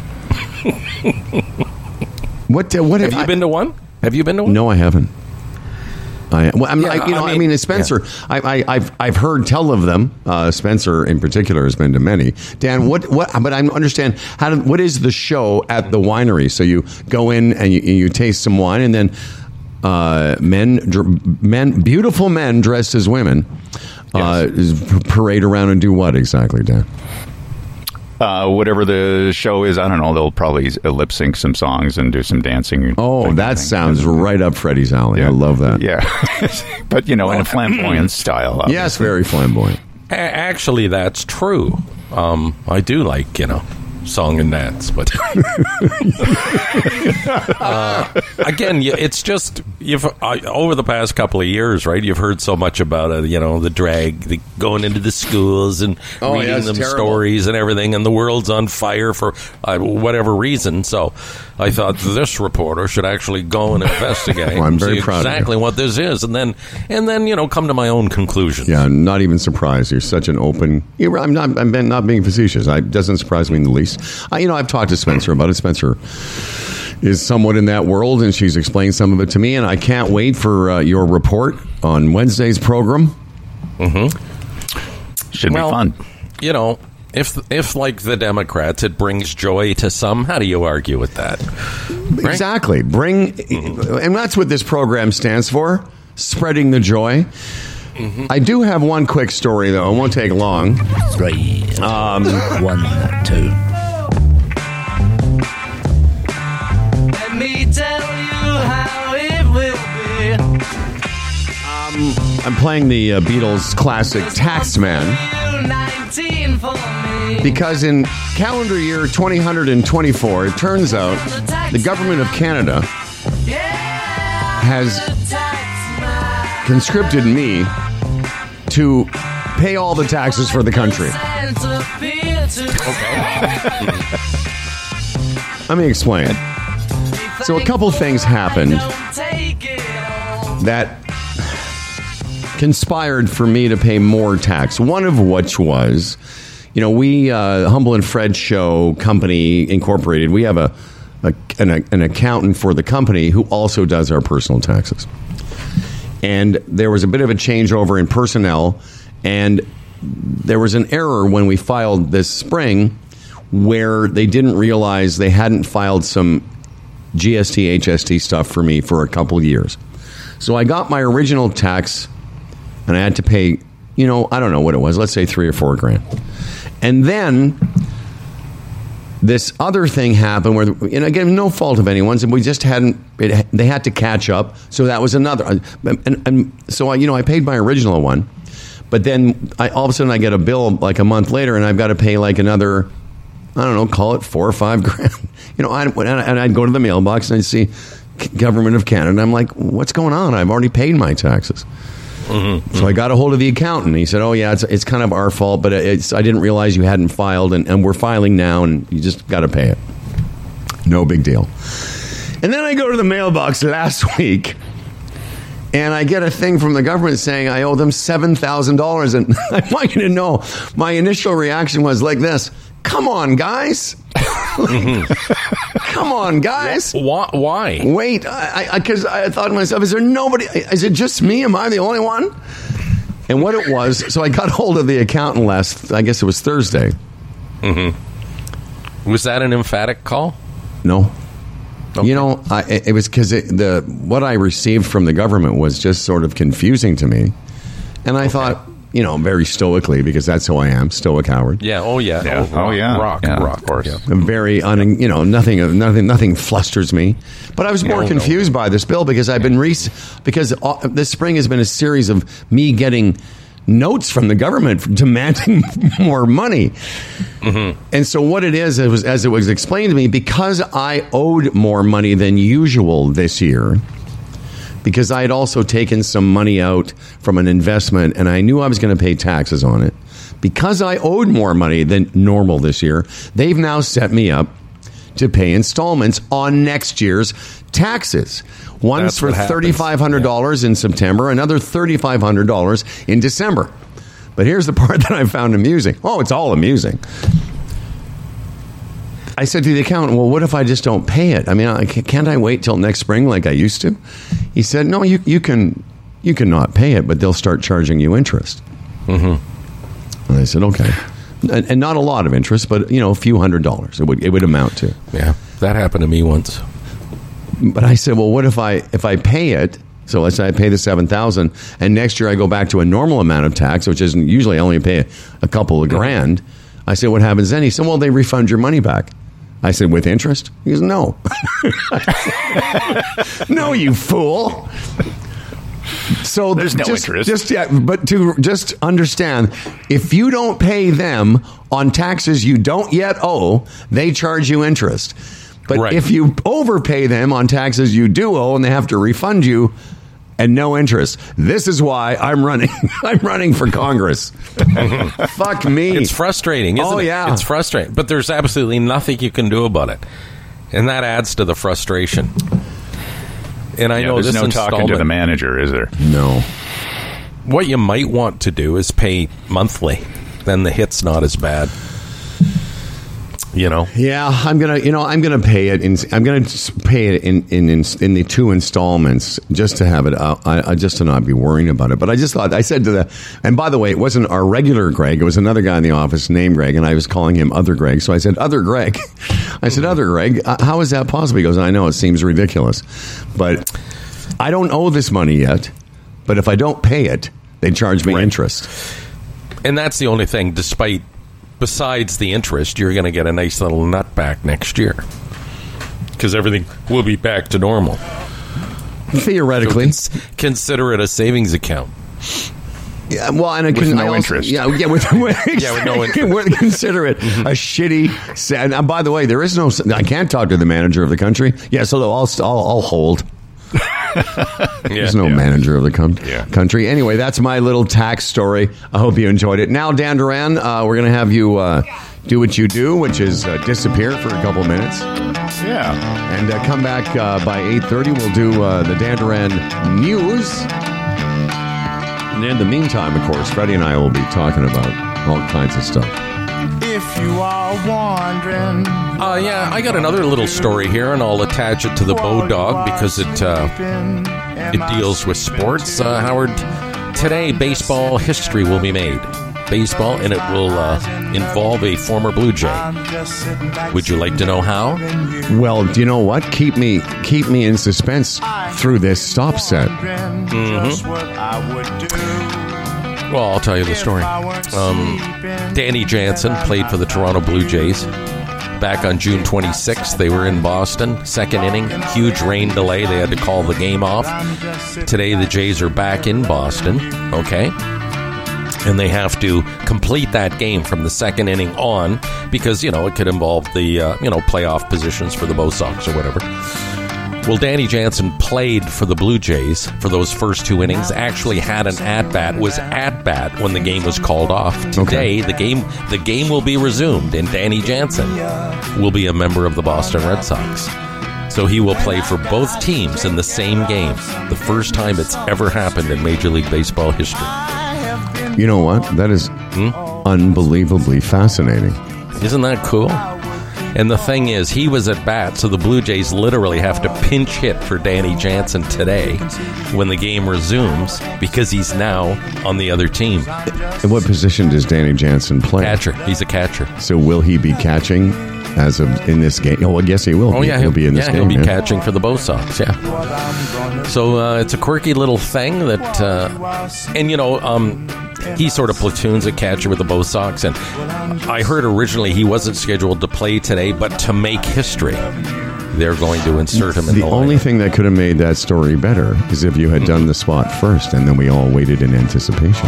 what? Uh, what have, have you I, been to one? Have you been to one? No, I haven't. I, well, I'm, yeah, I, you know, I mean, I mean Spencer. Yeah. I, I, I've I've heard tell of them. Uh, Spencer, in particular, has been to many. Dan, what what? But I understand how. Do, what is the show at the winery? So you go in and you, you taste some wine, and then uh, men, dr- men, beautiful men dressed as women, uh, yes. parade around and do what exactly, Dan? Uh, whatever the show is, I don't know. They'll probably lip sync some songs and do some dancing. Oh, that sounds right up Freddie's alley. Yeah. I love that. Yeah, but you know, well, in a flamboyant style. Obviously. Yes, very flamboyant. Actually, that's true. Um, I do like, you know, song and dance, but uh, again, it's just you've uh, over the past couple of years, right? You've heard so much about it, you know, the drag, the going into the schools and oh, reading yeah, them terrible. stories and everything, and the world's on fire for uh, whatever reason. So, I thought this reporter should actually go and investigate. well, I'm and very see proud exactly of you. what this is, and then and then you know come to my own conclusions. Yeah, I'm not even surprised. You're such an open. You're, I'm not. I'm not being facetious. It doesn't surprise me in the least. I, you know, I've talked to Spencer about it. Spencer is somewhat in that world, and she's explained some of it to me. And I can't wait for uh, your report on Wednesday's program. Mm-hmm. Should well, be fun. You know, if if like the Democrats, it brings joy to some. How do you argue with that? Right? Exactly. Bring, mm-hmm. and that's what this program stands for: spreading the joy. Mm-hmm. I do have one quick story, though. It won't take long. Three, um, one, two. Let me tell you how it will be. Um, I'm playing the uh, Beatles classic Taxman because in calendar year twenty twenty-four, it turns out the government of Canada has conscripted me to pay all the taxes for the country. Let me explain. So a couple things happened that conspired for me to pay more tax. One of which was, you know, we, uh, Humble and Fred Show Company Incorporated, we have a, a an, an accountant for the company who also does our personal taxes. And there was a bit of a changeover in personnel, and there was an error when we filed this spring where they didn't realize they hadn't filed some G S T, H S T stuff for me for a couple of years. So I got my original tax, and I had to pay, you know, I don't know what it was, let's say three or four grand. And then this other thing happened where, and again, no fault of anyone's, and we just hadn't, it, they had to catch up. So that was another. And, and so, I, you know, I paid my original one, but then I, all of a sudden I get a bill like a month later, and I've got to pay like another, I don't know, call it four or five grand. You know, I, and I'd go to the mailbox and I'd see Government of Canada. And I'm like, what's going on? I've already paid my taxes. Mm-hmm. So I got a hold of the accountant. He said, oh, yeah, it's it's kind of our fault, but it's I didn't realize you hadn't filed, and, and we're filing now, and you just got to pay it. No big deal. And then I go to the mailbox last week, and I get a thing from the government saying I owe them seven thousand dollars. And I want you to know, my initial reaction was like this. Come on, guys. mm-hmm. Come on, guys. Why? Why? Wait, I because I, I thought to myself, is there nobody? Is it just me? Am I the only one? And what it was, so I got hold of the accountant last, I guess it was Thursday. Mm-hmm. Was that an emphatic call? No. Okay. You know, I, it was because the what I received from the government was just sort of confusing to me. And I okay. thought, you know, very stoically, because that's who I am, stoic Howard. Yeah, oh yeah. yeah. Oh, oh yeah. Rock, yeah. rock, of course. Yeah. Very, un, you know, nothing, nothing, nothing flusters me. But I was more no, confused no. by this bill because I've been, re- because uh, this spring has been a series of me getting notes from the government demanding more money. Mm-hmm. And so what it is, it was, as it was explained to me, because I owed more money than usual this year, because I had also taken some money out from an investment and I knew I was going to pay taxes on it. Because I owed more money than normal this year, they've now set me up to pay installments on next year's taxes. One's That's for three thousand five hundred dollars yeah. in September, another three thousand five hundred dollars in December. But here's the part that I found amusing. Oh, it's all amusing. I said to the accountant, well, what if I just don't pay it? I mean, can't I wait till next spring like I used to? He said, no, you, you can you can not pay it, but they'll start charging you interest. Mm-hmm. And I said, okay. And, and not a lot of interest, but, you know, a few hundred dollars it would it would amount to. Yeah, that happened to me once. But I said, well, what if I if I pay it? So let's say I pay the seven thousand dollars, and next year I go back to a normal amount of tax, which isn't usually I only pay a, a couple of grand. I said, what happens then? He said, well, they refund your money back. I said, with interest? He goes, no. No, you fool. So there's no just, interest. Just yeah, but to just understand, if you don't pay them on taxes you don't yet owe, they charge you interest. But right. if you overpay them on taxes you do owe, and they have to refund you, and no interest. This is why I'm running. I'm running for Congress. Fuck me. It's frustrating, isn't oh, it? yeah. It's frustrating. But there's absolutely nothing you can do about it. And that adds to the frustration. And I yeah, know there's this no talking to the manager, is there? No. What you might want to do is pay monthly. Then the hit's not as bad. You know, yeah, I'm gonna, you know, I'm gonna pay it in. I'm gonna pay it in in in, in the two installments just to have it. Uh, I, I just to not be worrying about it. But I just thought I said to the, and by the way, it wasn't our regular Greg. It was another guy in the office named Greg, and I was calling him Other Greg. So I said, Other Greg. I said, Other Greg. Uh, how is that possible? He goes, I know it seems ridiculous, but I don't owe this money yet. But if I don't pay it, they charge me right. interest. And that's the only thing. Despite. Besides the interest, you're going to get a nice little nut back next year because everything will be back to normal. Theoretically, so cons- consider it a savings account. Yeah, well, and I with can, no I also, interest. Yeah, yeah, with, with, yeah, with no interest. Consider it mm-hmm. a shitty. And by the way, there is no. I can't talk to the manager of the country. Yeah, so I'll I'll, I'll hold. There's no yeah. manager of the com- yeah. country. Anyway, that's my little tax story. I hope you enjoyed it. Now, Dan Duran, uh, we're going to have you uh, do what you do, which is uh, disappear for a couple minutes. Yeah. And uh, come back uh, by eight thirty. We'll do uh, the Dan Duran news. And in the meantime, of course, Freddie and I will be talking about all kinds of stuff. If you are wondering, uh, yeah, I got another little story here, and I'll attach it to the Bow Dog because it uh, it deals with sports. Uh, Howard, today baseball history will be made. Baseball, and it will uh, involve a former Blue Jay. Would you like to know how? Well, do you know what? Keep me keep me in suspense through this stop set. Mm-hmm. Well, I'll tell you the story. Um, Danny Jansen played for the Toronto Blue Jays. Back on June twenty-sixth, they were in Boston. Second inning, huge rain delay. They had to call the game off. Today, the Jays are back in Boston, okay? And they have to complete that game from the second inning on because, you know, it could involve the, uh, you know, playoff positions for the Bo Sox or whatever. Well, Danny Jansen played for the Blue Jays for those first two innings, actually had an at-bat, was at-bat when the game was called off. Today, okay. the game the game will be resumed, and Danny Jansen will be a member of the Boston Red Sox. So he will play for both teams in the same game. The first time it's ever happened in Major League Baseball history. You know what? That is Hmm? unbelievably fascinating. Isn't that cool? And the thing is, he was at bat, so the Blue Jays literally have to pinch hit for Danny Jansen today when the game resumes because he's now on the other team. In what position does Danny Jansen play? Catcher. He's a catcher. So will he be catching as of in this game? Oh, well, yes, he will. Oh, yeah. He'll be in this yeah, game. he'll be yeah. catching for the Bo Sox, yeah. So uh, it's a quirky little thing that, uh, and, you know, um, he sort of platoons a catcher with the Bo Sox, and I heard originally he wasn't scheduled to play today, but to make history, they're going to insert him in The the only lineup. thing that could have made that story better is if you had done the spot first, and then we all waited in anticipation.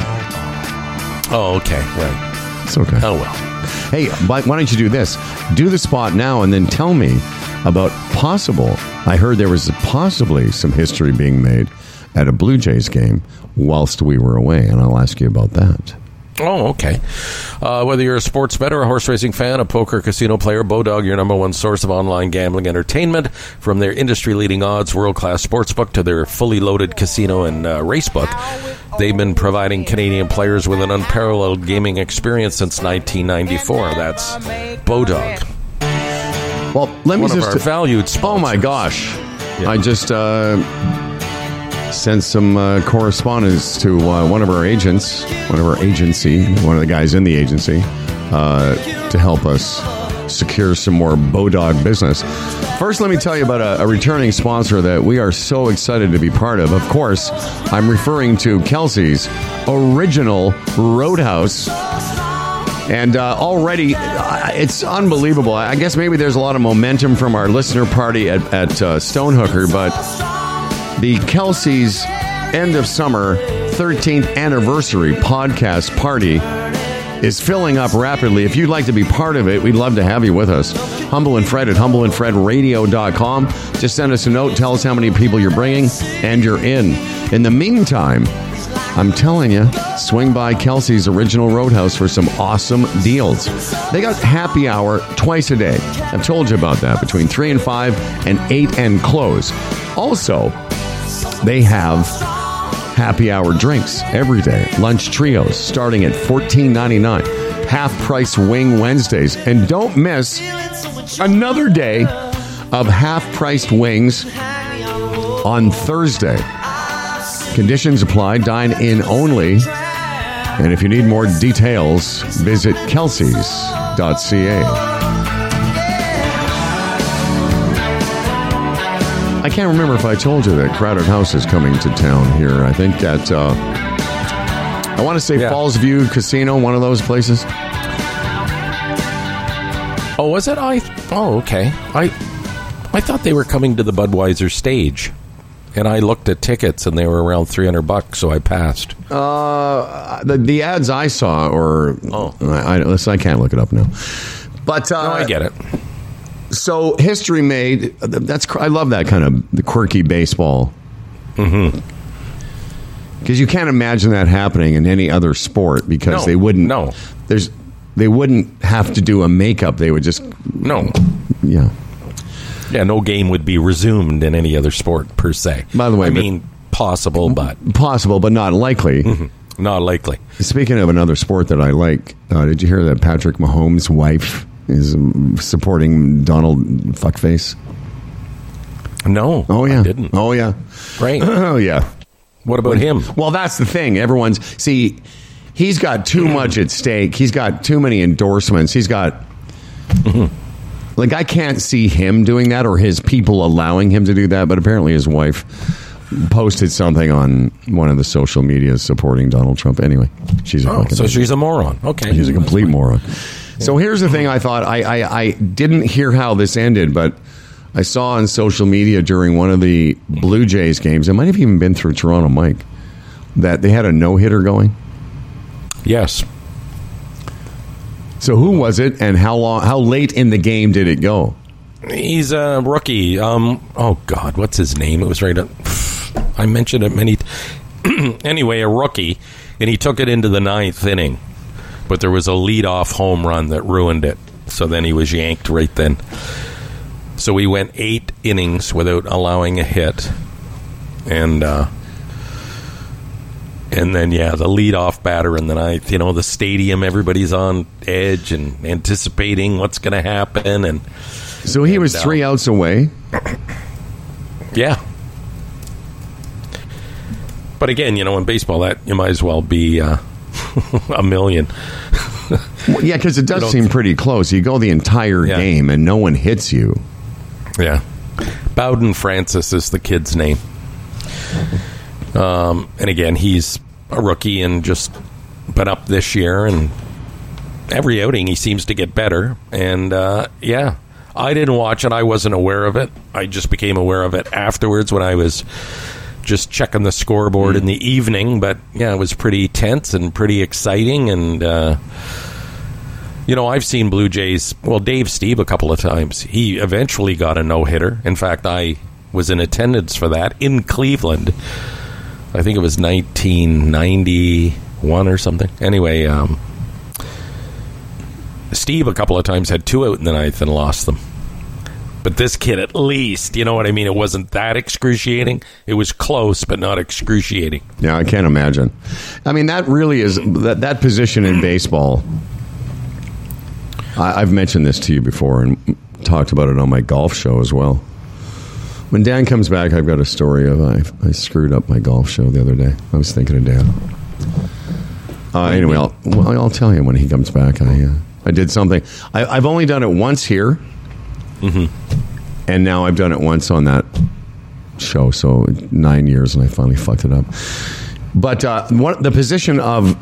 Oh, okay, right. It's okay. Oh, well. Hey, why why don't you do this? Do the spot now and then tell me about possible. I heard there was possibly some history being made at a Blue Jays game whilst we were away, and I'll ask you about that. Oh, okay. Uh, whether you're a sports bettor, a horse racing fan, a poker casino player, Bodog, your number one source of online gambling entertainment, from their industry-leading odds, world-class sportsbook to their fully loaded casino and uh, racebook, they've been providing Canadian players with an unparalleled gaming experience since nineteen ninety-four. That's Bodog. Well, let me One of just our valued sponsors. Oh my gosh! Yeah. I just uh, sent some uh, correspondence to uh, one of our agents, one of our agency, one of the guys in the agency, uh, to help us secure some more Bodog business. First, let me tell you about a, a returning sponsor that we are so excited to be part of. Of course, I'm referring to Kelsey's Original Roadhouse. And uh, already, uh, it's unbelievable. I guess maybe there's a lot of momentum from our listener party at, at uh, Stonehooker, but the Kelsey's End of Summer thirteenth Anniversary Podcast Party is filling up rapidly. If you'd like to be part of it, we'd love to have you with us. Humble and Fred at humble and fred radio dot com. Just send us a note, tell us how many people you're bringing, and you're in. In the meantime, I'm telling you, swing by Kelsey's Original Roadhouse for some awesome deals. They got happy hour twice a day. I've told you about that, between three and five and eight and close. Also, they have happy hour drinks every day. Lunch trios starting at fourteen ninety-nine. Half price wing Wednesdays. And don't miss another day of half priced wings on Thursday. Conditions apply, dine in only. And if you need more details, visit kelseys dot c a. I can't remember if I told you that Crowded House is coming to town here. I think that, uh, I want to say Yeah. Falls View Casino, one of those places. Oh, was it? I. Oh, okay. I. I thought they were coming to the Budweiser stage, and I looked at tickets, and they were around three hundred bucks, so I passed. Uh, the, the ads I saw, or Oh. I, I, listen, I can't look it up now. But uh, No, I get it. So history made. That's I love that kind of the quirky baseball. Mm-hmm. Because you can't imagine that happening in any other sport because No, they wouldn't. no. There's. They wouldn't have to do a makeup. They would just. No. Yeah. Yeah, no game would be resumed in any other sport, per se. By the way, I but- mean, possible, but Possible, but not likely. not likely. Speaking of another sport that I like, uh, did you hear that Patrick Mahomes' wife is um, supporting Donald Fuckface? No. Oh yeah. I didn't. Oh yeah. Right. Oh yeah. What about him? Well, that's the thing. Everyone's see. He's got too much at stake. He's got too many endorsements. He's got. Like, I can't see him doing that or his people allowing him to do that, but apparently his wife posted something on one of the social medias supporting Donald Trump. Anyway, she's a Oh, fucking so she's a moron. Okay. she's a complete moron. So here's the thing I thought. I, I, I didn't hear how this ended, but I saw on social media during one of the Blue Jays games, it might have even been through Toronto Mike, that they had a no-hitter going. Yes. So who was it, and how long? How late in the game did it go? He's a rookie. Um. Oh, God. What's his name? It was right up. I mentioned it many. Anyway, a rookie, and he took it into the ninth inning. But there was a leadoff home run that ruined it. So then he was yanked right then. So we went eight innings without allowing a hit. And, uh, and then, yeah, the leadoff batter in the ninth, you know, the stadium, everybody's on edge and anticipating what's going to happen. And so he and, was three uh, outs away. Yeah. But again, you know, in baseball, that you might as well be uh, a million. Well, yeah, because it does seem pretty close. You go the entire Yeah. game and no one hits you. Yeah. Bowden Francis is the kid's name. Um, and again, he's a rookie and just been up this year. And every outing, he seems to get better. And, uh, yeah, I didn't watch it. I wasn't aware of it. I just became aware of it afterwards when I was just checking the scoreboard mm. in the evening. But, yeah, it was pretty tense and pretty exciting. And, uh, you know, I've seen Blue Jays, well, Dave Stieb a couple of times. He eventually got a no-hitter. In fact, I was in attendance for that in Cleveland. I think it was nineteen ninety-one or something. Anyway, um, Steve a couple of times had two out in the ninth and lost them. But this kid, at least, you know what I mean? It wasn't that excruciating. It was close, but not excruciating. Yeah, I can't imagine. I mean, that really is, that, that position in baseball, I, I've mentioned this to you before and talked about it on my golf show as well. When Dan comes back, I've got a story of I, I screwed up my golf show the other day. I was thinking of Dan. Uh, anyway, I'll, well, I'll tell you when he comes back. I uh, I did something. I, I've only done it once here, mm-hmm. and now I've done it once on that show. So nine years, and I finally fucked it up. But uh, one, the position of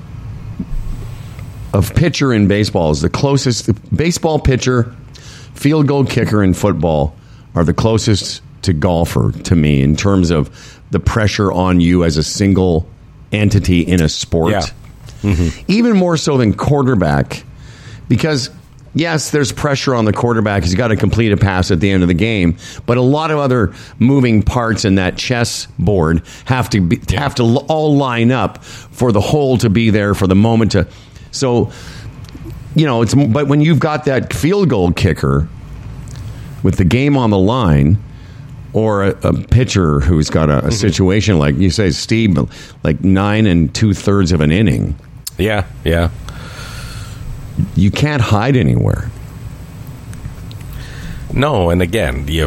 of pitcher in baseball is the closest. The baseball pitcher, field goal kicker in football are the closest to golfer to me in terms of the pressure on you as a single entity in a sport. Yeah. Mm-hmm. Even more so than quarterback, because yes, there's pressure on the quarterback. He's got to complete a pass at the end of the game, but a lot of other moving parts in that chess board have to be, yeah. have to all line up for the hole to be there, for the moment to. So, you know, it's but when you've got that field goal kicker with the game on the line, or a, a pitcher who's got a, a mm-hmm. situation like you say, Steve, like nine and two thirds of an inning. Yeah, yeah. You can't hide anywhere. No, and again, you,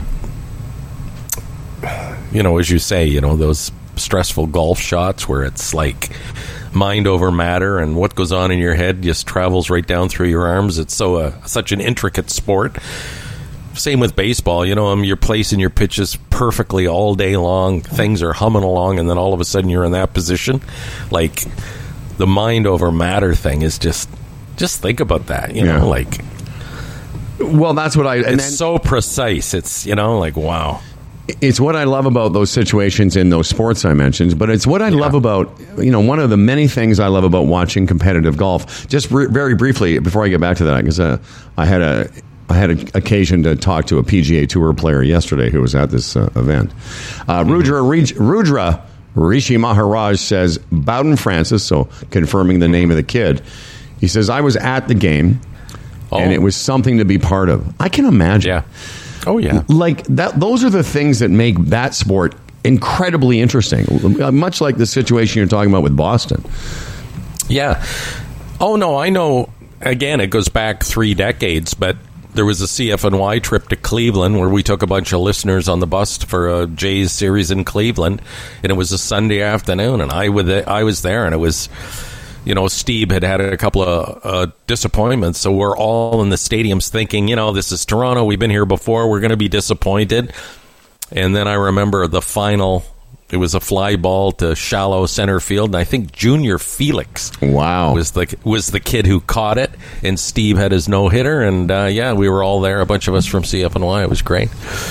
you know, as you say, you know, those stressful golf shots where it's like mind over matter, and what goes on in your head just travels right down through your arms. It's so uh, such an intricate sport. Same with baseball, you know, um, you're placing your pitches perfectly all day long. Things are humming along, and then all of a sudden you're in that position. Like, the mind over matter thing is just, just think about that, you yeah. know, like. Well, that's what I. And it's then, so precise. It's, you know, like, wow. It's what I love about those situations in those sports I mentioned, but it's what I yeah. love about, you know, one of the many things I love about watching competitive golf. Just re- very briefly, before I get back to that, because uh, I had a. I had an occasion to talk to a P G A Tour player yesterday who was at this uh, event. Uh, mm-hmm. Rudra, Rudra Rishi Maharaj says, Bowden Francis, so confirming the name of the kid, he says, I was at the game, oh. and it was something to be part of. I can imagine. Yeah. Oh, yeah. Like, that. Those are the things that make that sport incredibly interesting, much like the situation you're talking about with Boston. Yeah. Oh, no, I know. Again, it goes back three decades, but there was a C F N Y trip to Cleveland where we took a bunch of listeners on the bus for a Jays series in Cleveland, and it was a Sunday afternoon, and I was I was there, and it was, you know, Steve had had a couple of uh, disappointments, so we're all in the stadiums thinking, you know, this is Toronto, we've been here before, we're going to be disappointed. And then I remember the final, it was a fly ball to shallow center field, and I think Junior Felix wow. was the was the kid who caught it, and Steve had his no-hitter, and uh, yeah, we were all there, a bunch of us from C F N Y. It was great.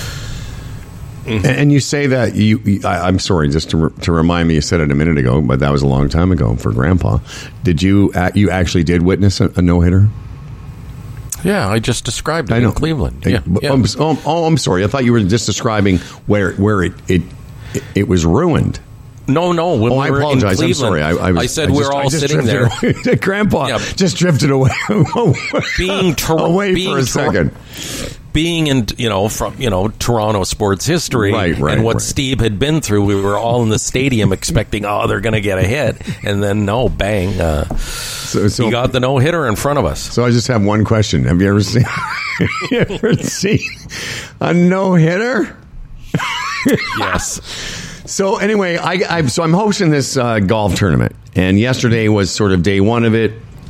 Mm-hmm. And you say that, you, you I, I'm sorry, just to, re, to remind me, you said it a minute ago, but that was a long time ago for Grandpa. Did you, uh, you actually did witness a, a no-hitter? Yeah, I just described it I know. in Cleveland. I, Yeah, oh, yeah. I'm, oh, oh, I'm sorry. I thought you were just describing where where it it, it, it was ruined. No, no. When oh, we I were apologize. In I'm sorry. I, I, was, I said I we're just, all sitting there. Grandpa Yeah. just drifted away, being tor- away being for a tor- second. being in, you know, from, you know, Toronto sports history Right, right, and what right. Steve had been through, we were all in the stadium expecting, oh, they're going to get a hit. And then, no, bang. Uh, So, so, he got the no-hitter in front of us. so I just have one question. Have you ever seen, have you ever seen a no-hitter? Yes. So anyway, I, I so I'm hosting this uh, golf tournament, and yesterday was sort of day one of it.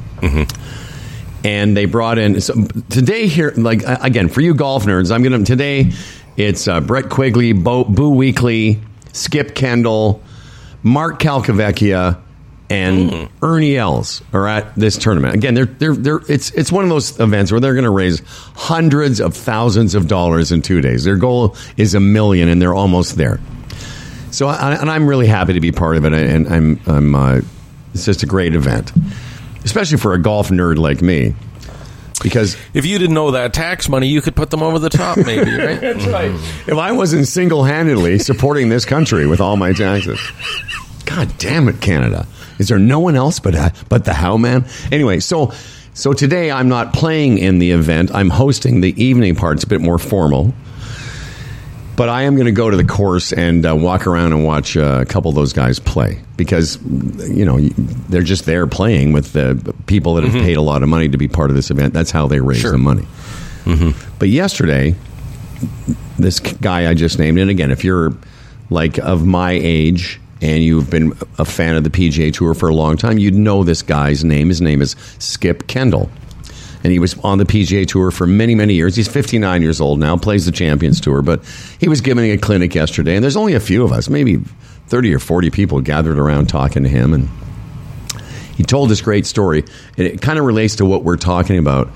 Mm-hmm. And they brought in so today here, like uh, again for you golf nerds. I'm gonna today. It's uh, Brett Quigley, Bo, Boo Weekley, Skip Kendall, Mark Calcavecchia, and mm. Ernie Els are at this tournament. Again, they're they're they're it's it's one of those events where they're going to raise hundreds of thousands of dollars in two days. Their goal is a million, and they're almost there. So, I, and I'm really happy to be part of it, and I'm, I'm uh, it's just a great event, especially for a golf nerd like me. Because if you didn't know that tax money, you could put them over the top, maybe, right? That's right. If I wasn't single-handedly supporting this country with all my taxes, God damn it, Canada! Is there no one else but uh, but the how man? Anyway, so so today I'm not playing in the event. I'm hosting the evening part. It's a bit more formal. But I am going to go to the course and uh, walk around and watch uh, a couple of those guys play because, you know, they're just there playing with the people that have mm-hmm. paid a lot of money to be part of this event. That's how they raise sure. the money. Mm-hmm. But yesterday, this guy I just named, and again, if you're like of my age and you've been a fan of the P G A Tour for a long time, you'd know this guy's name. His name is Skip Kendall. And he was on the P G A Tour for many, many years. He's fifty-nine years old now, plays the Champions Tour. But he was giving a clinic yesterday, and there's only a few of us, maybe thirty or forty people gathered around talking to him. And he told this great story. And it kind of relates to what we're talking about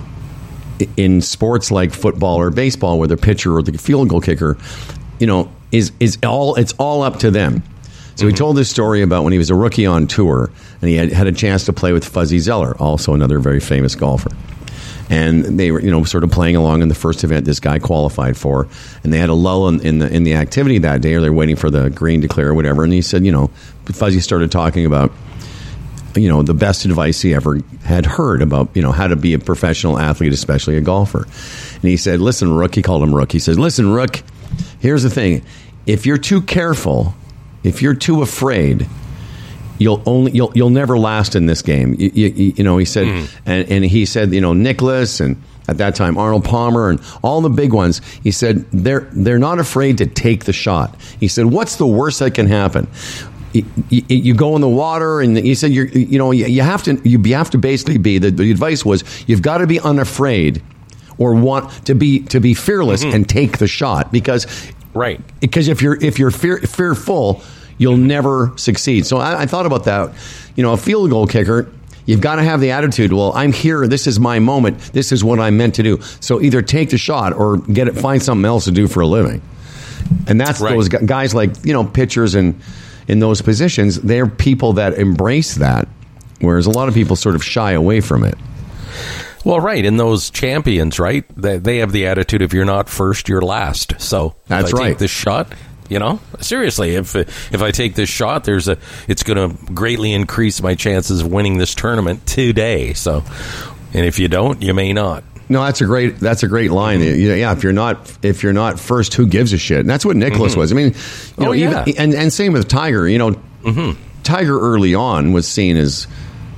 in sports like football or baseball, where the pitcher or the field goal kicker, you know, is is all it's all up to them. So mm-hmm. he told this story about when he was a rookie on tour, and he had, had a chance to play with Fuzzy Zeller, also another very famous golfer. And they were, you know, sort of playing along in the first event this guy qualified for, and they had a lull in, in the in the activity that day, or they're waiting for the green to clear or whatever. And he said, you know, Fuzzy started talking about, you know, the best advice he ever had heard about, you know, how to be a professional athlete, especially a golfer. And he said, "Listen, Rook," he called him Rook. He said, "Listen, Rook, here's the thing: if you're too careful, if you're too afraid, you'll only you'll you'll never last in this game." You, you, you know, he said, mm. and, and he said, you know, Nicholas and at that time Arnold Palmer and all the big ones. He said they're they're not afraid to take the shot. He said, "What's the worst that can happen? You, you, you go in the water," and he said, "You're you know you have to you have to basically be." The, the advice was you've got to be unafraid or want to be to be fearless mm-hmm. and take the shot because right because if you're if you're fear, fearful. You'll never succeed. So I, I thought about that. You know, a field goal kicker, you've got to have the attitude, well, I'm here. This is my moment. This is what I'm meant to do. So either take the shot or get it, find something else to do for a living. And that's right. Those guys like, you know, pitchers and in those positions, they're people that embrace that, whereas a lot of people sort of shy away from it. Well, right. And those champions, right? They, they have the attitude if you're not first, you're last. So that's if I right. take this shot... You know, seriously, if if I take this shot, there's a it's going to greatly increase my chances of winning this tournament today. So, and if you don't, you may not. No, that's a great that's a great line. Yeah, if you're not if you're not first, who gives a shit? And that's what Nicholas mm-hmm. was. I mean, you oh, know, yeah. even, and and same with Tiger. You know, mm-hmm. Tiger early on was seen as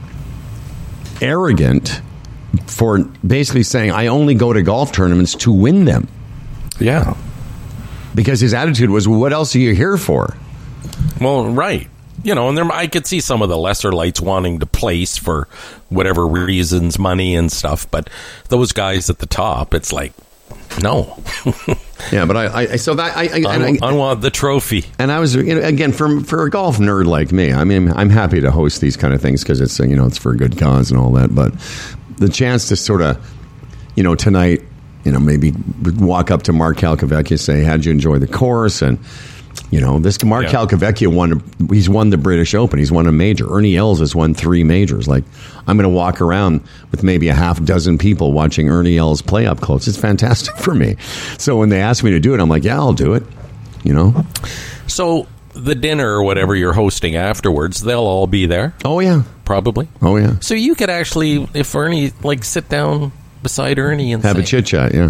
arrogant for basically saying, "I only go to golf tournaments to win them." Yeah. Because his attitude was, well, what else are you here for? Well, right. You know, and there, I could see some of the lesser lights wanting to place for whatever reasons, money and stuff. But those guys at the top, it's like, no. Yeah, but I, I so that I, I, I, and I, I want the trophy. And I was, you know, again, for for a golf nerd like me, I mean, I'm happy to host these kind of things because it's, you know, it's for a good cause and all that. But the chance to sort of, you know, tonight, you know, maybe walk up to Mark Calcavecchia, say, how'd you enjoy the course? And, you know, this Mark yeah. Calcavecchia won, he's won the British Open. He's won a major. Ernie Els has won three majors. Like, I'm going to walk around with maybe a half dozen people watching Ernie Els play up close. It's fantastic for me. So when they ask me to do it, I'm like, yeah, I'll do it, you know? So the dinner or whatever you're hosting afterwards, they'll all be there? Oh, yeah. Probably? Oh, yeah. So you could actually, if Ernie, like, sit down beside Ernie and have say, a chit chat, yeah.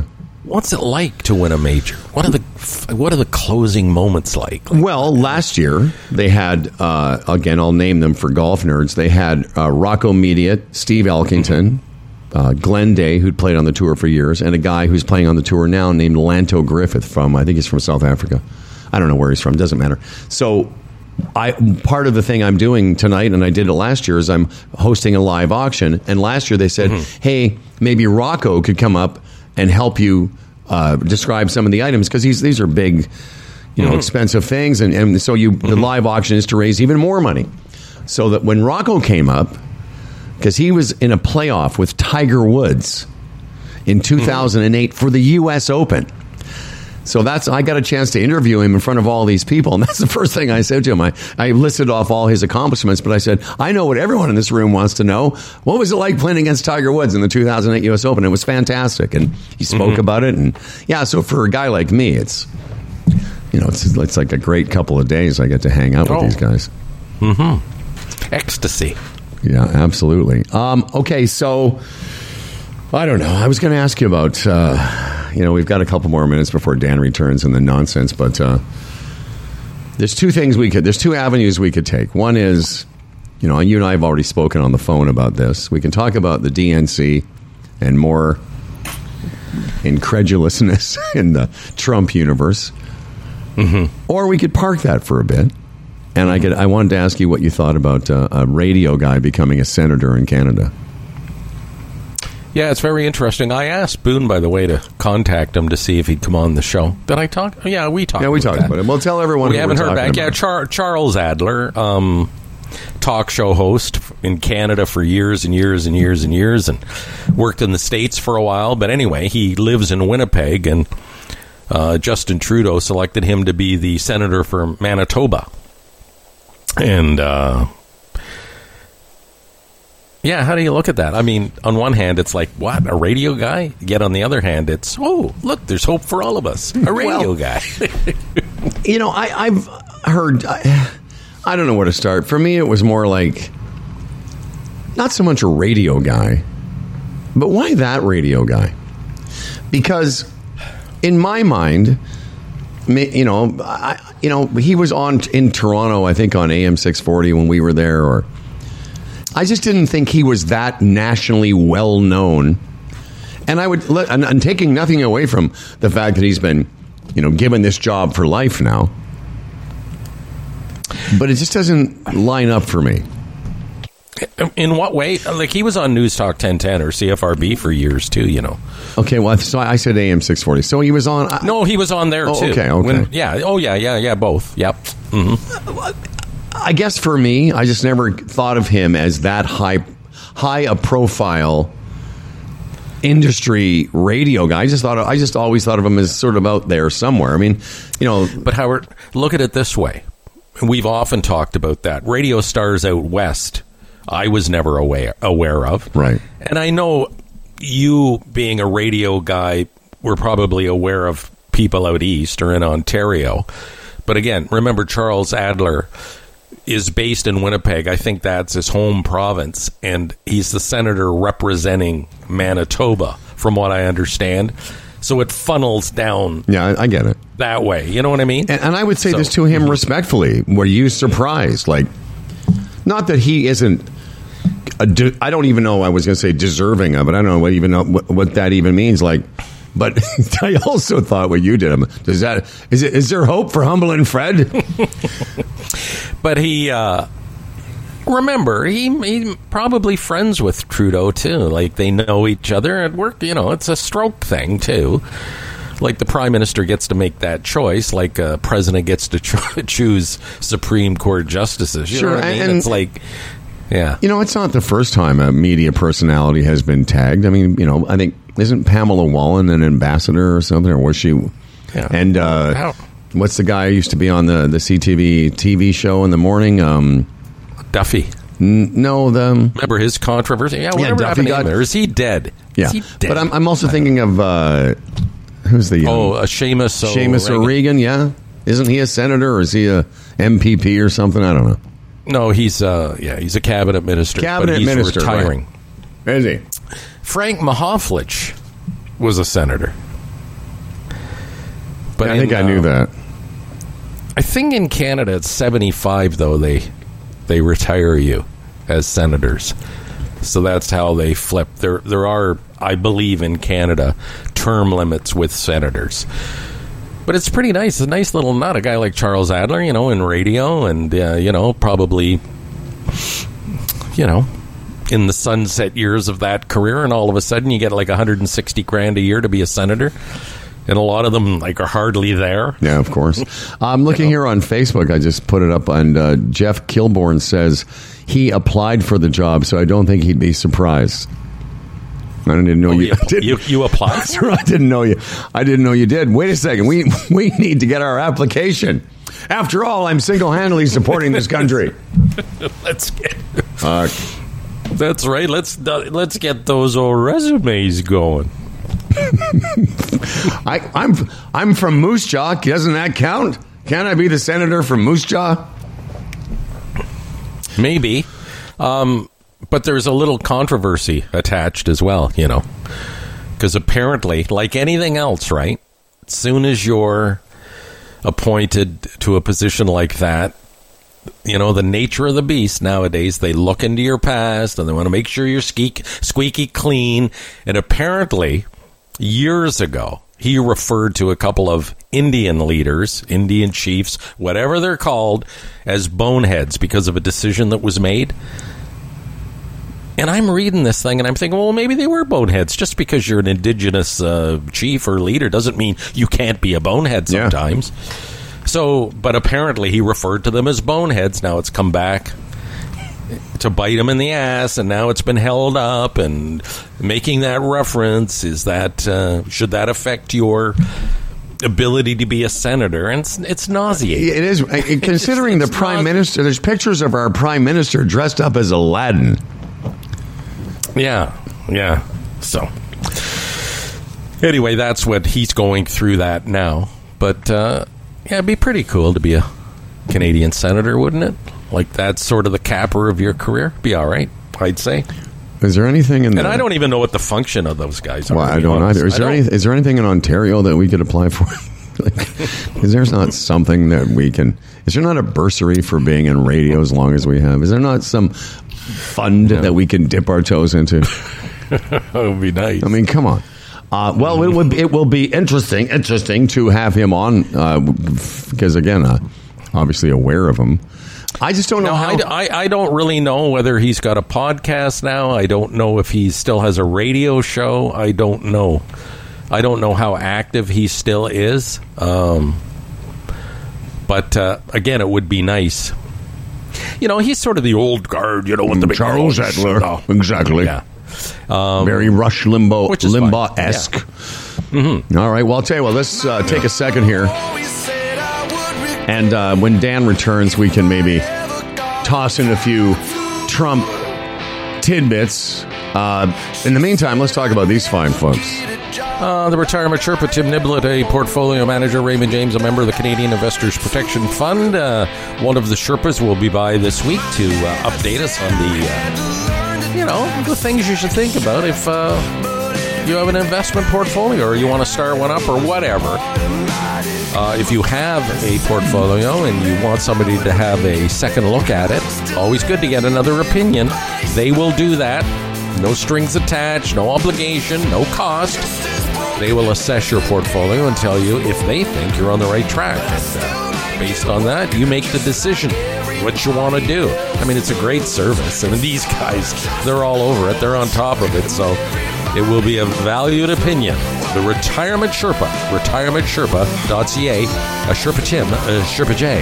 what's it like to win a major? What are the what are the closing moments like? Well, last year they had, uh, again, I'll name them for golf nerds. They had uh, Rocco Mediate, Steve Elkington, uh, Glenn Day, who'd played on the tour for years, and a guy who's playing on the tour now named Lanto Griffith from, I think he's from South Africa. I don't know where he's from. Doesn't matter. So I part of the thing I'm doing tonight, and I did it last year, is I'm hosting a live auction. And last year they said, mm-hmm. hey, maybe Rocco could come up and help you uh, describe some of the items, because these these are big, you know, mm-hmm. expensive things. And, and so you mm-hmm. the live auction is to raise even more money. So that when Rocco came up, because he was in a playoff with Tiger Woods in two thousand eight mm-hmm. for the U S Open. So that's I got a chance to interview him in front of all these people, and that's the first thing I said to him. I, I listed off all his accomplishments, but I said, I know what everyone in this room wants to know. What was it like playing against Tiger Woods in the two thousand eight U S Open? It was fantastic, and he spoke mm-hmm. about it. And yeah, so for a guy like me, it's you know, it's it's like a great couple of days I get to hang out with oh. these guys. Mm-hmm. Ecstasy. Yeah, absolutely. Um, okay, so I don't know. I was going to ask you about. Uh, You know, we've got a couple more minutes before Dan returns and the nonsense, but uh, there's two things we could, there's two avenues we could take. One is, you know, and you and I have already spoken on the phone about this. We can talk about the D N C and more incredulousness in the Trump universe. Mm-hmm. Or we could park that for a bit. And I could, I wanted to ask you what you thought about uh, a radio guy becoming a senator in Canada. Yeah, it's very interesting. I asked Boone, by the way, to contact him to see if he'd come on the show. Did I talk? Oh, yeah, we talked. Yeah, we about talked that. about it. We'll tell everyone. We who haven't we're heard back. about. Yeah, Char- Charles Adler, um, talk show host in Canada for years and years and years and years, and worked in the States for a while. But anyway, he lives in Winnipeg, and uh, Justin Trudeau selected him to be the senator for Manitoba, and. Uh, Yeah, how do you look at that? I mean, on one hand, it's like, what, a radio guy? Yet on the other hand, it's, oh, look, there's hope for all of us. A radio well, guy. You know, I, I've heard, I, I don't know where to start. For me, it was more like, not so much a radio guy, but why that radio guy? Because in my mind, you know, I, you know, he was on in Toronto, I think on A M six forty when we were there, or I just didn't think he was that nationally well known. And I would, let, and I'm taking nothing away from the fact that he's been, you know, given this job for life now. But it just doesn't line up for me. In what way? Like, he was on News Talk ten ten or C F R B for years too, you know. Okay, well, so I said A M six forty. So he was on. I, no, he was on there oh, too. Okay, okay. When, yeah. Oh, yeah, yeah, yeah. Both. Yep. Mm-hmm. I guess for me, I just never thought of him as that high, high a profile industry radio guy. I just thought, I just always thought of him as sort of out there somewhere. I mean, you know. But Howard, look at it this way. We've often talked about that. Radio stars out west, I was never aware aware of. Right. And I know you, being a radio guy, were probably aware of people out east or in Ontario. But again, remember, Charles Adler is based in Winnipeg. I think that's his home province, and he's the senator representing Manitoba, from what I understand. So it funnels down. Yeah, I, I get it that way. You know what I mean? And, and I would say so, this to him respectfully. Were you surprised? Like, not that he isn't. A de- I don't even know. I was going to say deserving of it. I don't know what even know what, what that even means. Like. But I also thought what you did. Does that is it? Is there hope for Humble and Fred? But he, uh, remember, he he probably friends with Trudeau too. Like, they know each other at work. You know, it's a stroke thing too. Like, the prime minister gets to make that choice. Like, a president gets to cho- choose Supreme Court justices. You sure, know what I mean? And, it's like. Yeah. You know, it's not the first time a media personality has been tagged. I mean, you know, I think, isn't Pamela Wallen an ambassador or something? Or was she? Yeah. And uh, How? What's the guy who used to be on the, the C T V T V show in the morning? Um, Duffy. N- no, the... Remember his controversy? Yeah, whatever yeah, happened got, to him there? Is he dead? Yeah. Is he dead? But I'm, I'm also thinking of... Uh, who's the... Um, oh, uh, Seamus O'Regan. Seamus O'Regan, yeah. Isn't he a senator or is he a M P P or something? I don't know. No, he's uh yeah, he's a cabinet minister. Cabinet but he's minister, retiring. Right. Is he? Frank Mahoflich was a senator. But I think in, I knew uh, that. I think in Canada at seventy-five, though, they they retire you as senators. So that's how they flip. There, there are, I believe, in Canada, term limits with senators. But it's pretty nice. It's a nice little nut. A guy like Charles Adler, you know, in radio, and uh, you know, probably, you know, in the sunset years of that career, and all of a sudden you get like one hundred sixty grand a year to be a senator. And a lot of them like are hardly there. Yeah, of course. I'm looking here on Facebook. I just put it up, and uh, Jeff Kilborn says he applied for the job, so I don't think he'd be surprised. I didn't know Oh, you, you, did. you. You applied? Sir, I didn't know you. I didn't know you did. Wait a second. We we need to get our application. After all, I'm single-handedly supporting this country. Let's get. Uh, That's right. Let's let's get those old resumes going. I, I'm I'm from Moose Jaw. Doesn't that count? Can I be the senator from Moose Jaw? Maybe. Um, but there's a little controversy attached as well, you know. Because apparently, like anything else, right? As soon as you're appointed to a position like that, you know, the nature of the beast nowadays, they look into your past and they want to make sure you're squeak, squeaky clean. And apparently, years ago, he referred to a couple of Indian leaders, Indian chiefs, whatever they're called, as boneheads because of a decision that was made. And I'm reading this thing and I'm thinking, well, maybe they were boneheads. Just because you're an indigenous uh, chief or leader doesn't mean you can't be a bonehead sometimes. Yeah. So, but apparently he referred to them as boneheads. Now it's come back to bite him in the ass, and now it's been held up. And making that reference, is that uh, should that affect your ability to be a senator? And it's, it's nauseating. It is. Considering it's, the it's prime nause- minister, there's pictures of our prime minister dressed up as Aladdin. Yeah, yeah. So, anyway, that's what he's going through that now. But, uh, yeah, it'd be pretty cool to be a Canadian senator, wouldn't it? Like, that's sort of the capper of your career. Be all right, I'd say. Is there anything in? And the, I don't even know what the function of those guys are. Well, I don't either. Is there any? Is there anything in Ontario that we could apply for? Like, is there not something that we can? Is there not a bursary for being in radio as long as we have? Is there not some fund no. that we can dip our toes into? That would be nice. I mean, come on. Uh, well, it would. It will be interesting. Interesting to have him on uh, because, again, uh, obviously aware of him. I just don't know no, how. I, I, I don't really know whether he's got a podcast now. I don't know if he still has a radio show. I don't know. I don't know how active he still is. Um, but, uh, again, it would be nice. You know, he's sort of the old guard, you know, with the big Charles Adler. Oh, exactly. Yeah. Um, Very Rush Limbaugh, Limbaugh-esque. Yeah. Mm-hmm. All right, well, I'll tell you what, let's uh, take a second here. And uh, when Dan returns, we can maybe toss in a few Trump tidbits. Uh, in the meantime, let's talk about these fine folks. Uh, the retirement Sherpa, Tim Niblett, a portfolio manager, Raymond James, a member of the Canadian Investors Protection Fund. Uh, one of the Sherpas will be by this week to uh, update us on the, uh, you know, the things you should think about if uh, you have an investment portfolio or you want to start one up or whatever. Uh, if you have a portfolio and you want somebody to have a second look at it, always good to get another opinion. They will do that. No strings attached, no obligation, no cost. They will assess your portfolio and tell you if they think you're on the right track. And uh, based on that, you make the decision what you want to do. I mean, it's a great service. And these guys, they're all over it. They're on top of it. So it will be a valued opinion. The Retirement Sherpa, retirement sherpa dot c a, a Sherpa Tim, a Sherpa J.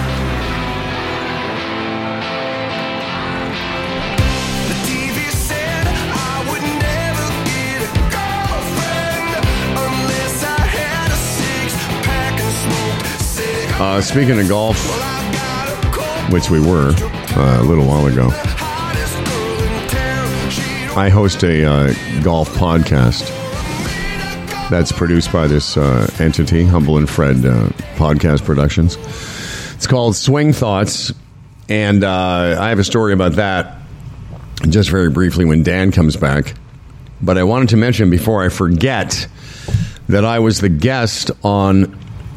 Uh, speaking of golf, which we were uh, a little while ago, I host a uh, golf podcast that's produced by this uh, entity, Humble and Fred uh, Podcast Productions. It's called Swing Thoughts, and uh, I have a story about that just very briefly when Dan comes back. But I wanted to mention before I forget that I was the guest on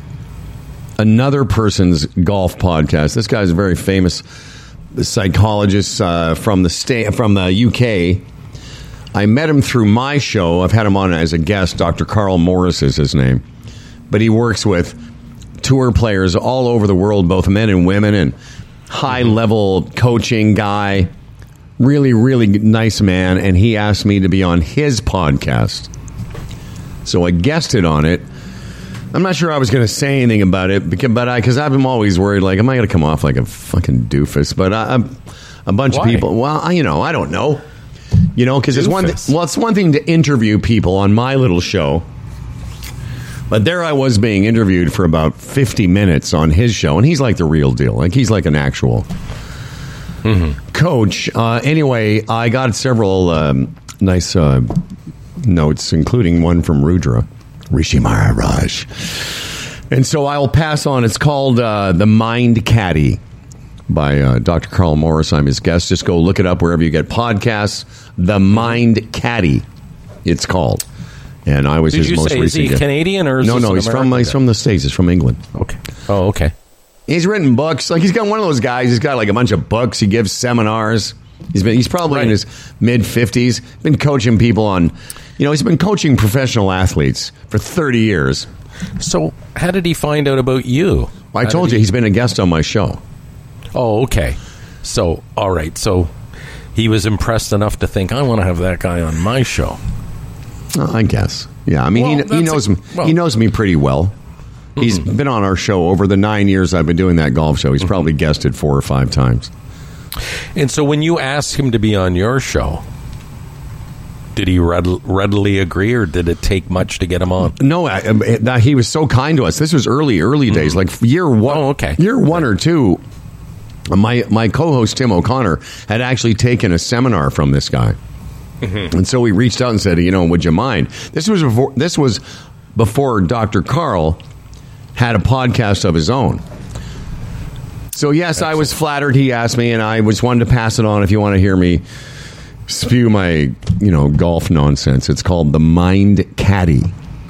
another person's golf podcast. This guy's a very famous psychologist uh, from the state, from the U K. I met him through my show. I've had him on as a guest. Doctor Carl Morris is his name. But he works with tour players all over the world, both men and women, and high-level coaching guy. Really, really nice man. And he asked me to be on his podcast. So I guested on it. I'm not sure I was going to say anything about it, because, but I, because I'm always worried, like, am I going to come off like a fucking doofus? But I, I'm, a bunch Why? of people, well, I, you know, I don't know. You know, because it's one, th- Doofus. well, it's one thing to interview people on my little show. But there I was being interviewed for about fifty minutes on his show, and he's like the real deal. Like, he's like an actual mm-hmm. coach. Uh, anyway, I got several um, nice uh, notes, including one from Rudra, Rishi Maharaj. And so I will pass on. It's called uh, The Mind Caddy by uh, Doctor Carl Morris. I'm his guest. Just go look it up wherever you get podcasts. The Mind Caddy, it's called. And I was Did his you most say, is recent he guest. Canadian or is no, this no, an he's from American he's guy? from the States. He's from England. Okay. Oh, okay. He's written books. Like, he's got one of those guys. He's got like a bunch of books. He gives seminars. He's been he's probably Right. in his mid fifties. Been coaching people on, you know, he's been coaching professional athletes for thirty years. So, how did he find out about you? I How told did you he- he's been a guest on my show. Oh, okay. So, all right. So, he was impressed enough to think, I want to have that guy on my show. Uh, I guess. Yeah, I mean, Well, he, he that's knows a- me. well- he knows me pretty well. He's been on our show over the nine years I've been doing that golf show. He's probably guested four or five times. And so, when you asked him to be on your show, did he read- readily agree, or did it take much to get him on? No, I, I, he was so kind to us. This was early, early days, like year one. Oh, okay. Year one or two. My my co-host Tim O'Connor had actually taken a seminar from this guy, and so we reached out and said, you know, would you mind? This was before. This was before Doctor Carl had a podcast of his own. So yes, I was flattered. He asked me, and I was wanted to pass it on. If you want to hear me spew my, you know, golf nonsense, it's called The Mind Caddy,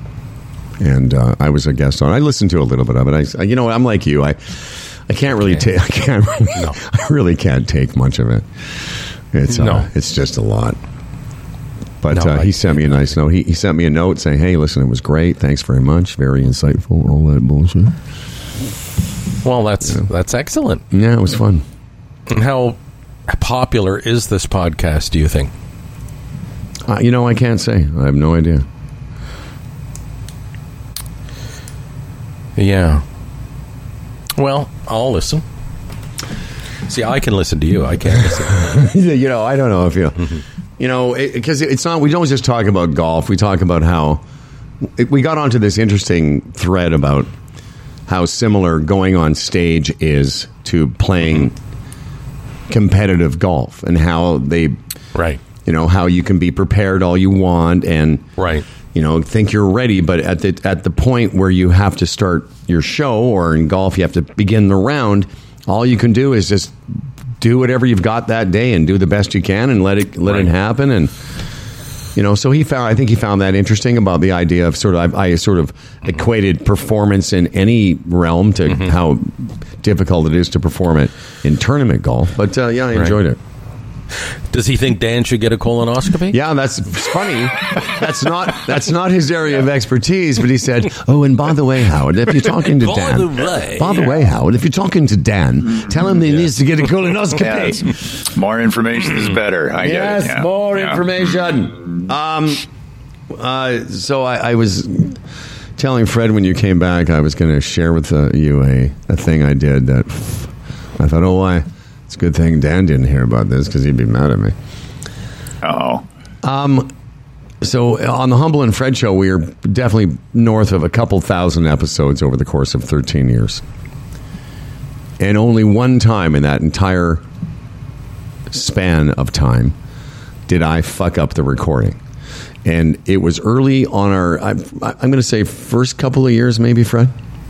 and uh, I was a guest on. I listened to a little bit of it. I, you know, I'm like you. I, I can't really take. I can't. Really, No. I really can't take much of it. It's uh, No. it's just a lot. But No, uh, I- he sent me a nice note. He, he sent me a note saying, "Hey, listen, it was great. Thanks very much. Very insightful. All that bullshit." Well, that's that's excellent. Yeah, it was fun. And how popular is this podcast, do you think? Uh, you know, I can't say. I have no idea. Yeah. Well, I'll listen. See, I can listen to you. I can't listen. You know, I don't know if you, you know, because it, it's not. We don't just talk about golf. We talk about how it, we got onto this interesting thread about how similar going on stage is to playing competitive golf, and how they, Right. you know, how you can be prepared all you want and Right. you know, think you're ready, but at the at the point where you have to start your show, or in golf you have to begin the round, all you can do is just do whatever you've got that day and do the best you can and let it let Right. it happen. And you know, so he found I think he found that interesting about the idea of sort of I, I sort of equated performance in any realm to Mm-hmm. how difficult it is to perform it in tournament golf. But uh, yeah, I enjoyed it. Does he think Dan should get a colonoscopy? Yeah, that's funny. That's not that's not his area of expertise. But he said, "Oh, and by the way, Howard, if you're talking to By Dan, the way. by the way, Howard, if you're talking to Dan, tell him that he needs to get a colonoscopy." Yes. More information is better. I Yes, get it. Yeah. more Yeah. information. Um, uh, so I, I was telling Fred when you came back, I was going to share with uh, you a, a thing I did that I thought, oh, why? It's a good thing Dan didn't hear about this because he'd be mad at me. Oh. Um, so on the Humble and Fred show, we are definitely north of a couple thousand episodes over the course of thirteen years. And only one time in that entire span of time did I fuck up the recording. And it was early on our, I, I'm going to say first couple of years, maybe, Fred?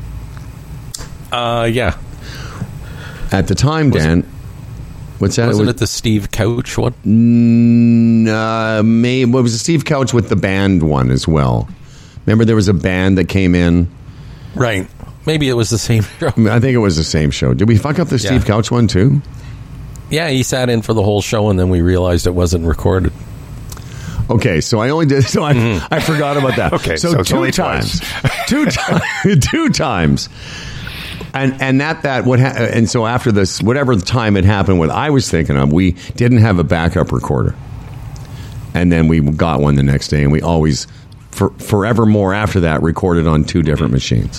Uh, yeah. At the time, Was Dan, what's that? Wasn't was, it the Steve Couch one? Mm, uh, may, well, it was the Steve Couch with the band one as well. Remember there was a band that came in? Right. maybe it was the same show. I, mean, I think it was the same show. Did we fuck up the Yeah. Steve Couch one too? Yeah, he sat in for the whole show, and then we realized it wasn't recorded. Okay, so I only did. So I, mm-hmm. I forgot about that. Okay, so, so it's two only times, twice. two times, two times, and and that that what ha- and so after this, whatever the time it happened, what I was thinking of, we didn't have a backup recorder, and then we got one the next day, and we always, for forevermore after that, recorded on two different machines.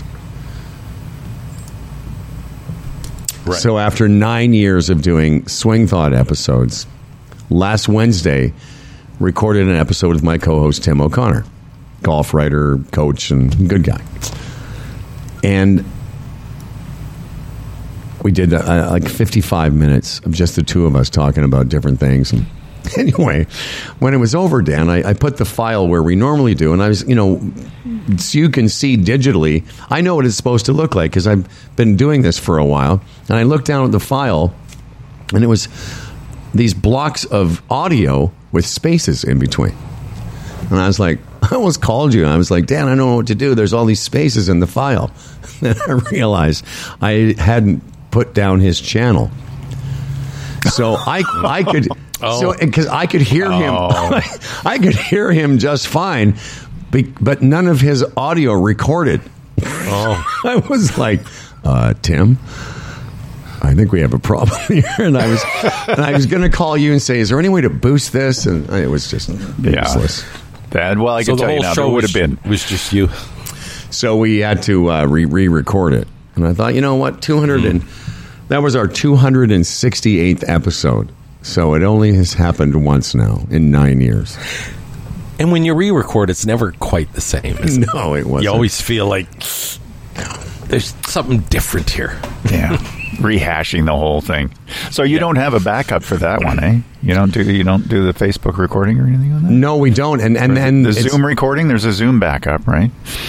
Right. So after nine years of doing Swing Thought episodes, last Wednesday, recorded an episode with my co-host Tim O'Connor, golf writer, coach, and good guy. And we did uh, like fifty-five minutes of just the two of us talking about different things. And anyway, when it was over, Dan, I, I put the file where we normally do, and I was, you know, so you can see digitally. I know what it's supposed to look like because I've been doing this for a while. And I looked down at the file, and it was these blocks of audio with spaces in between. And I was like, I almost called you. I was like, Dan, I don't know what to do. There's all these spaces in the file. Then I realized I hadn't put down his channel. So I I could oh. so because I could hear him oh. I could hear him just fine, but none of his audio recorded. Oh. I was like, uh, Tim, I think we have a problem here. And I was and I was going to call you and say, is there any way to boost this? And it was just useless. Yeah. That, well, I so can tell the you whole now, show it would was, have been. was just you. So we had to uh, re- re-record it. And I thought, you know what, two hundred and that was our two hundred sixty-eighth episode. So it only has happened once now in nine years. And when you re-record, it's never quite the same. Is it? No, it wasn't. You always feel like there's something different here. Yeah, rehashing the whole thing. So you yeah. don't have a backup for that one, eh? You don't do you don't do the Facebook recording or anything on that? No, we don't. And and then the Zoom recording. There's a Zoom backup, right?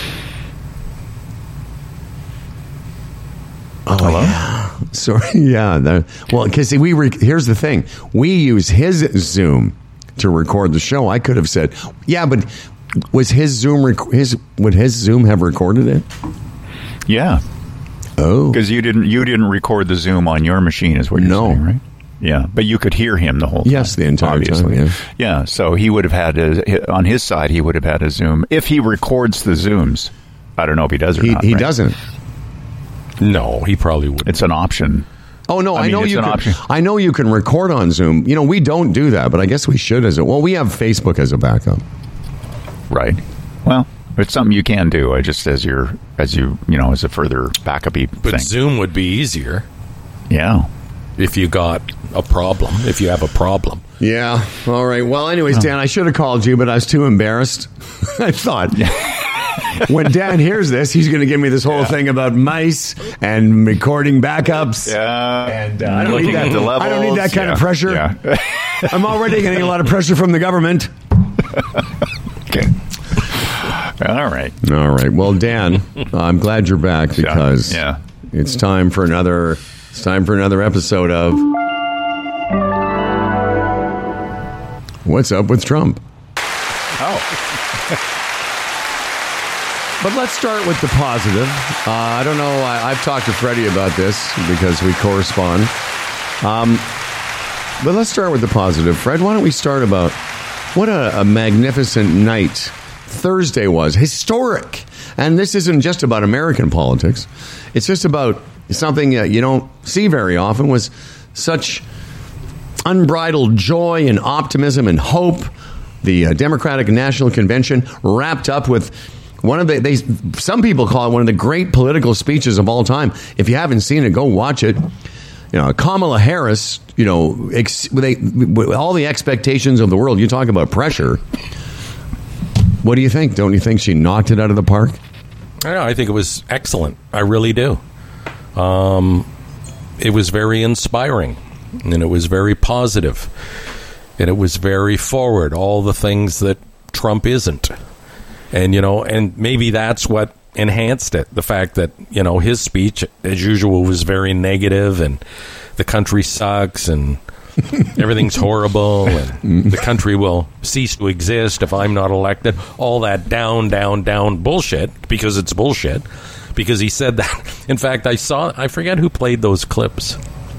Oh, hello? Yeah. Sorry. Yeah. The, well, because we re- here's the thing. We use his Zoom to record the show. I could have said, yeah, but was his Zoom rec- his would his Zoom have recorded it? Yeah. Oh, because you didn't you didn't record the Zoom on your machine, is what you're no. saying, right? Yeah, but you could hear him the whole time. Yes, the entire obviously. time. Yeah. yeah, so he would have had a, on his side. He would have had a Zoom if he records the Zooms. I don't know if he does or he, not. He right? doesn't. No, he probably wouldn't. It's an option. Oh no, I, I mean, know it's you. an Can, option. I know you can record on Zoom. You know, we don't do that, but I guess we should as a well. We have Facebook as a backup, right? Well, it's something you can do. I just as your as you you know as a further backup-y But thing. Zoom would be easier. Yeah. If you got a problem, if you have a problem. Yeah. All right. Well, anyways, Dan, I should have called you, but I was too embarrassed. I thought. When Dan hears this, he's going to give me this whole yeah. thing about mice and recording backups. Yeah, and uh, I don't need that. I don't need that kind yeah. of pressure. Yeah. I'm already getting a lot of pressure from the government. Okay. All right. All right. Well, Dan, uh, I'm glad you're back because yeah. it's time for another. It's time for another episode of What's Up with Trump. Oh. But let's start with the positive. Uh, I don't know. I, I've talked to Freddie about this because we correspond. Um, but let's start with the positive. Fred, why don't we start about what a, a magnificent night Thursday was. Historic. And this isn't just about American politics. It's just about something that you don't see very often was such unbridled joy and optimism and hope. The uh, Democratic National Convention wrapped up with one of the, they, some people call it one of the great political speeches of all time. If you haven't seen it, go watch it. You know, Kamala Harris, you know, ex, they, with all the expectations of the world, you talk about pressure. What do you think? Don't you think she knocked it out of the park? I know, I think it was excellent. I really do. Um, it was very inspiring, and it was very positive, and it was very forward. All the things that Trump isn't. And, you know, and maybe that's what enhanced it. The fact that, you know, his speech, as usual, was very negative and the country sucks and everything's horrible and the country will cease to exist if I'm not elected. All that down, down, down bullshit, because it's bullshit. because he said that. In fact, I saw, I forget who played those clips.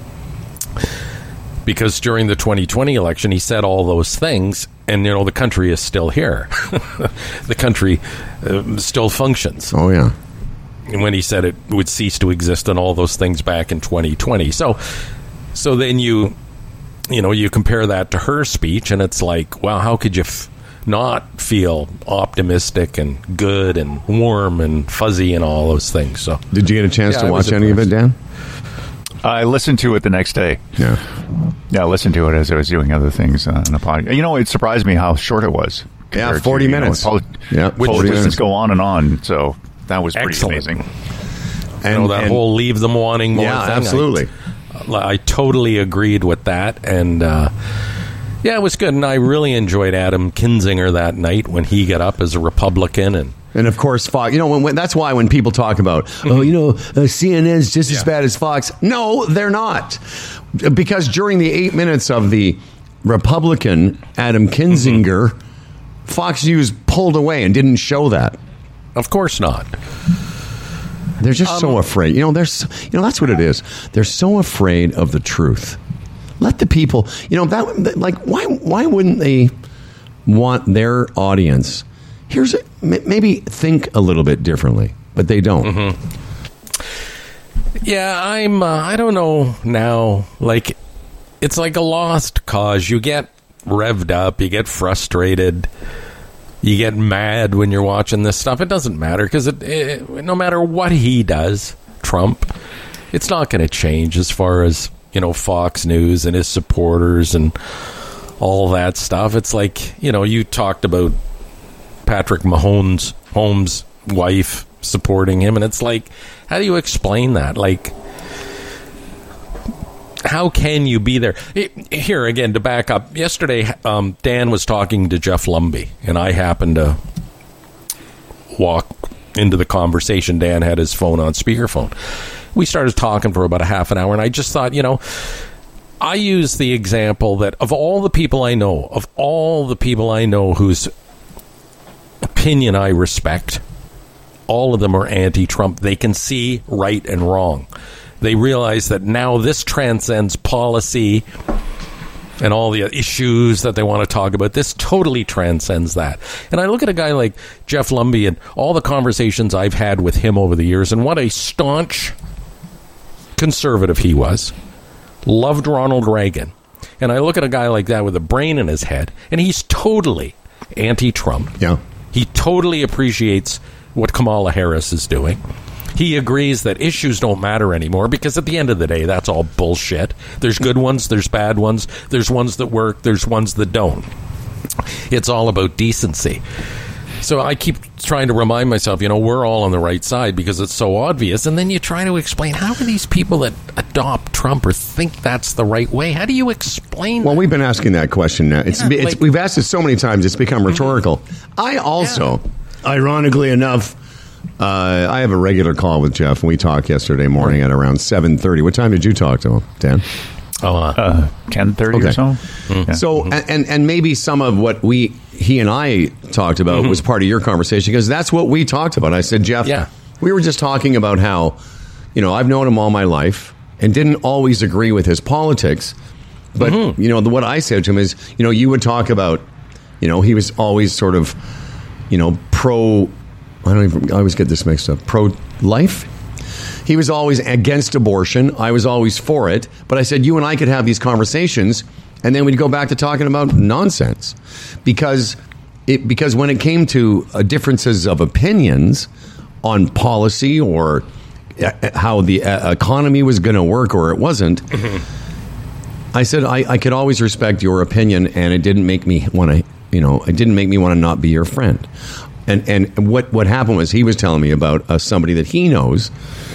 Because during the twenty twenty election, he said all those things, and, you know, the country is still here. The country uh, still functions. Oh, yeah. And when he said it would cease to exist and all those things back in twenty twenty. So, so then you, you know, you compare that to her speech, and it's like, wow, how could you f- not feel optimistic and good and warm and fuzzy and all those things? So, did you get a chance yeah, to I watch was any of it, Dan? I listened to it the next day. Yeah. Yeah, I listened to it as I was doing other things on the podcast. You know, it surprised me how short it was. Yeah, forty to, minutes. You know, poli- yeah, politicians go on and on, so that was pretty Excellent. amazing. And, you know, that and, whole leave them wanting more yeah, thing. absolutely. I, I totally agreed with that. And, uh, yeah, it was good. And I really enjoyed Adam Kinzinger that night when he got up as a Republican. And, and of course, Fox, you know, when, when, that's why when people talk about, mm-hmm. oh, you know, uh, C N N's just yeah. as bad as Fox. No, they're not. Because during the eight minutes of the Republican Adam Kinzinger, mm-hmm. Fox News pulled away and didn't show that. Of course not. They're just um, so afraid. You know, they're so, you know that's what it is. They're so afraid of the truth. Let the people, you know, that like why why wouldn't they want their audience? Here's a, maybe think a little bit differently, but they don't. Mm-hmm. Yeah, I'm. Uh, I don't know now. Like, it's like a lost cause. You get revved up. You get frustrated. You get mad when you're watching this stuff. It doesn't matter because it, it, no matter what he does, Trump, it's not going to change as far as, you know, Fox News and his supporters and all that stuff. It's like, you know, you talked about Patrick Mahomes, Holmes' wife supporting him, and it's like, how do you explain that? Like, how can you be there? Here, again, to back up, yesterday um, Dan was talking to Jeff Lumby, and I happened to walk into the conversation. Dan had his phone on speakerphone. We started talking for about a half an hour, and I just thought, you know, I use the example that of all the people I know, of all the people I know whose opinion I respect, all of them are anti-Trump. They can see right and wrong. They realize that now this transcends policy and all the issues that they want to talk about. This totally transcends that. And I look at a guy like Jeff Lumby and all the conversations I've had with him over the years, and what a staunch conservative he was. Loved Ronald Reagan. And I look at a guy like that with a brain in his head, and he's totally anti-Trump. Yeah. He totally appreciates what Kamala Harris is doing. He agrees that issues don't matter anymore because at the end of the day, that's all bullshit. There's good ones, there's bad ones, there's ones that work, there's ones that don't. It's all about decency. So I keep trying to remind myself, you know, we're all on the right side because it's so obvious. And then you try to explain, how are these people that adopt Trump or think that's the right way? How do you explain Well, that? we've been asking that question now. It's, Yeah, it's like- we've asked it so many times, it's become rhetorical. I also, ironically enough, uh, I have a regular call with Jeff, and we talked yesterday morning at around seven thirty. What time did you talk to him, Dan? Oh, uh, Uh, ten thirty Okay. or so. Mm-hmm. Yeah. So, and, and and maybe some of what we, he and I talked about Mm-hmm. was part of your conversation, because that's what we talked about. I said, Jeff, Yeah. we were just talking about how, you know, I've known him all my life and didn't always agree with his politics. But, Mm-hmm. you know, the, what I said to him is, you know, you would talk about, you know, he was always sort of, you know, pro, I don't even, I always get this mixed up, pro-life? He was always against abortion. I was always for it. But I said, you and I could have these conversations, and then we'd go back to talking about nonsense. Because it, because when it came to uh, differences of opinions on policy or uh, how the uh, economy was going to work or it wasn't, I said, I, I could always respect your opinion, and it didn't make me want to, you know, it didn't make me want to not be your friend. And and what, what happened was he was telling me about uh, somebody that he knows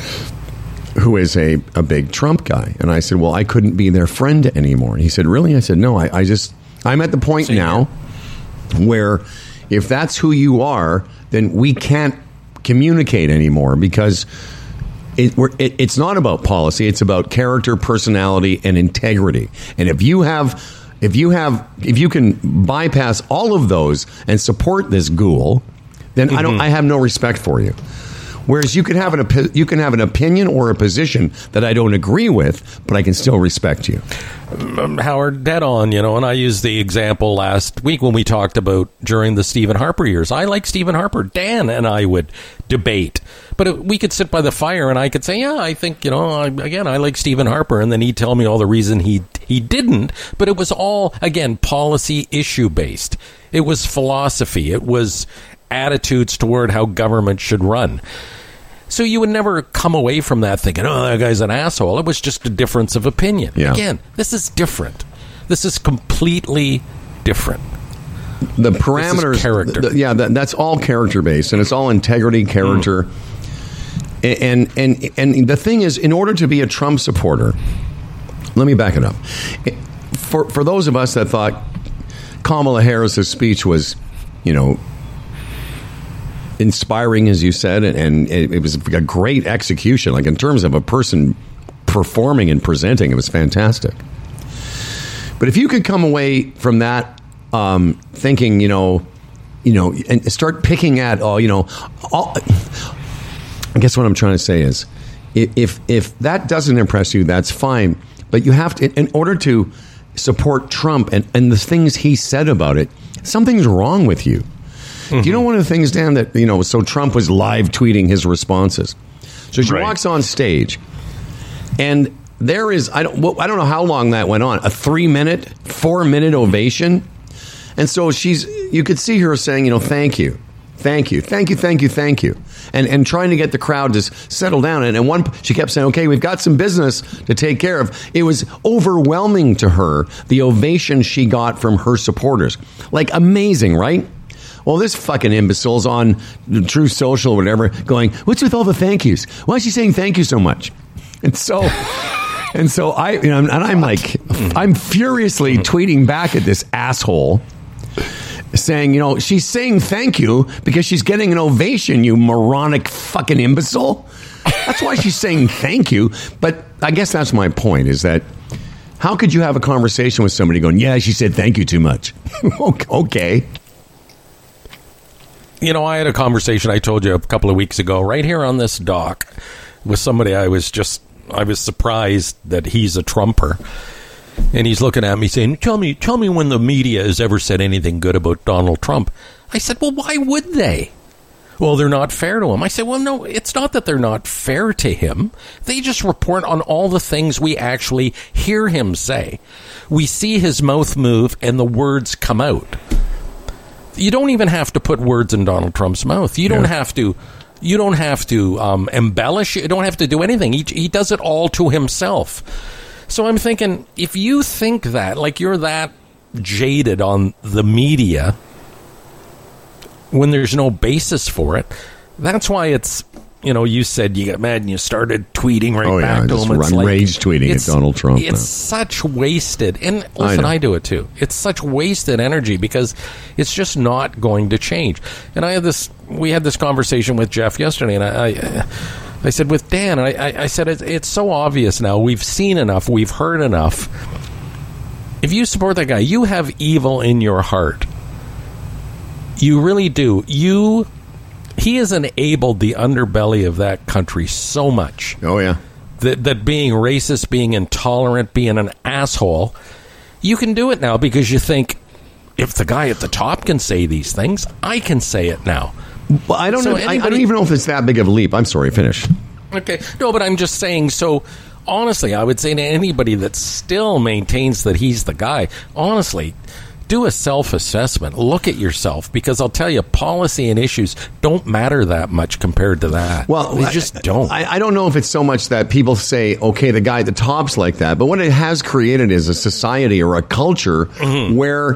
who is a, a big Trump guy. And I said, well, I couldn't be their friend anymore. And he said, really? I said, no, I, I just, I'm at the point Same now where if that's who you are, then we can't communicate anymore, because it, we're, it, it's not about policy. It's about character, personality, and integrity. And if you have, if you have, if you can bypass all of those and support this ghoul, then I don't, I have no respect for you. Whereas you can have an opi- you can have an opinion or a position that I don't agree with, but I can still respect you. Um, Howard, dead on, you know, and I used the example last week when we talked about during the Stephen Harper years. I like Stephen Harper. Dan and I would debate, but it, we could sit by the fire and I could say, yeah, I think, you know, I, again, I like Stephen Harper, and then he'd tell me all the reason he he didn't, but it was all, again, policy issue based. It was philosophy. It was attitudes toward how government should run. So you would never come away from that thinking, oh, that guy's an asshole. It was just a difference of opinion. Yeah. Again, this is different. This is completely different. The parameters, This is character. the- yeah, that, that's all character based, and it's all integrity, character. Mm. And, and and the thing is, in order to be a Trump supporter, let me back it up. For for those of us that thought Kamala Harris's speech was, you know, inspiring, as you said, and, and it, it was a great execution. Like in terms of a person performing and presenting, it was fantastic. But if you could come away from that um, thinking, you know, you know, and start picking at, oh, you know, all, I guess what I'm trying to say is, if if that doesn't impress you, that's fine. But you have to, in order to support Trump and, and the things he said about it, something's wrong with you. Do you know one of the things, Dan, that, you know, so Trump was live tweeting his responses. So she Right. walks on stage, and there is, I don't, well, I don't know how long that went on, a three minute, four minute ovation. And so she's, you could see her saying, you know, thank you, thank you, thank you, thank you, thank you. And and trying to get the crowd to settle down. And, and one, she kept saying, okay, we've got some business to take care of. It was overwhelming to her, the ovation she got from her supporters. Like, amazing, right? Well, this fucking imbecile's on True Social or whatever going, what's with all the thank yous? Why is she saying thank you so much? And so, and so I, you know, and I'm like, I'm furiously tweeting back at this asshole saying, you know, she's saying thank you because she's getting an ovation, you moronic fucking imbecile. That's why she's saying thank you. But I guess that's my point, is that how could you have a conversation with somebody going, yeah, she said thank you too much? Okay. You know, I had a conversation, I told you a couple of weeks ago, right here on this dock with somebody. I was just, I was surprised that he's a Trumper. And he's looking at me saying, tell me, tell me when the media has ever said anything good about Donald Trump. I said, well, why would they? Well, they're not fair to him. I said, well, no, it's not that they're not fair to him. They just report on all the things we actually hear him say. We see his mouth move and the words come out. You don't even have to put words in Donald Trump's mouth. You don't yeah. have to. You don't have to um, embellish. You don't have to do anything. He, he does it all to himself. So I'm thinking, if you think that, like you're that jaded on the media when there's no basis for it, that's why it's, you know, you said you got mad and you started tweeting right oh, back yeah, to just him. It's run like, rage tweeting at Donald Trump. It's now. such wasted, and listen, I, I do it too. It's such wasted energy because it's just not going to change. And I had this, we had this conversation with Jeff yesterday, and I, I, I said with Dan, and I, I said it's, it's so obvious now. We've seen enough. We've heard enough. If you support that guy, you have evil in your heart. You really do. You. He has enabled the underbelly of that country so much. Oh, yeah. That, that being racist, being intolerant, being an asshole, you can do it now because you think, if the guy at the top can say these things, I can say it now. Well, I don't so know. anybody, I, I don't even know if it's that big of a leap. I'm sorry, finish. Okay. No, but I'm just saying, so honestly, I would say to anybody that still maintains that he's the guy, honestly, do a self-assessment. Look at yourself, because I'll tell you, policy and issues don't matter that much compared to that. Well, they just don't. I, I don't know if it's so much that people say, okay, the guy at the top's like that, but what it has created is a society or a culture mm-hmm. where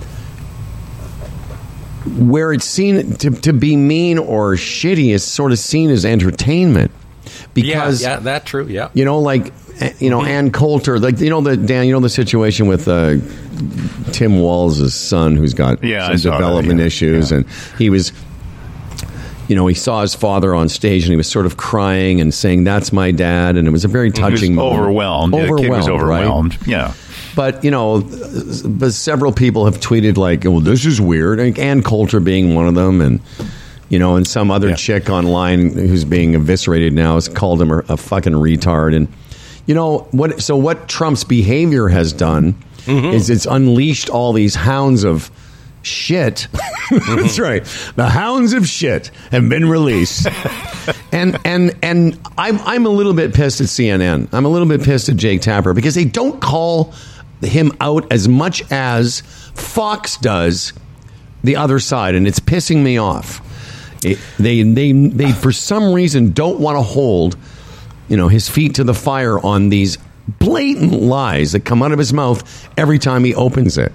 where it's seen to, to be mean or shitty is sort of seen as entertainment. Because, yeah, yeah, that's true, yeah. You know, like, you know, mm-hmm. Ann Coulter, like, you know, the Dan, you know, the situation with uh, Tim Walz' son, who's got yeah, some development that, yeah. issues, yeah. and he was, you know, he saw his father on stage, and he was sort of crying and saying, "That's my dad," and it was a very touching. He was overwhelmed. Overwhelmed, yeah, the kid was overwhelmed. Right? Yeah. But, you know, but several people have tweeted like, well, this is weird. And Ann Coulter being one of them, and You know, and some other Yeah. chick online who's being eviscerated now has called him a, a fucking retard. And you know what? So what Trump's behavior has done mm-hmm. is it's unleashed all these hounds of shit. Mm-hmm. That's right. The hounds of shit have been released. and and and I'm I'm a little bit pissed at C N N. I'm a little bit pissed at Jake Tapper because they don't call him out as much as Fox does the other side, and it's pissing me off. It, they they they for some reason don't want to hold, you know, his feet to the fire on these blatant lies that come out of his mouth every time he opens it.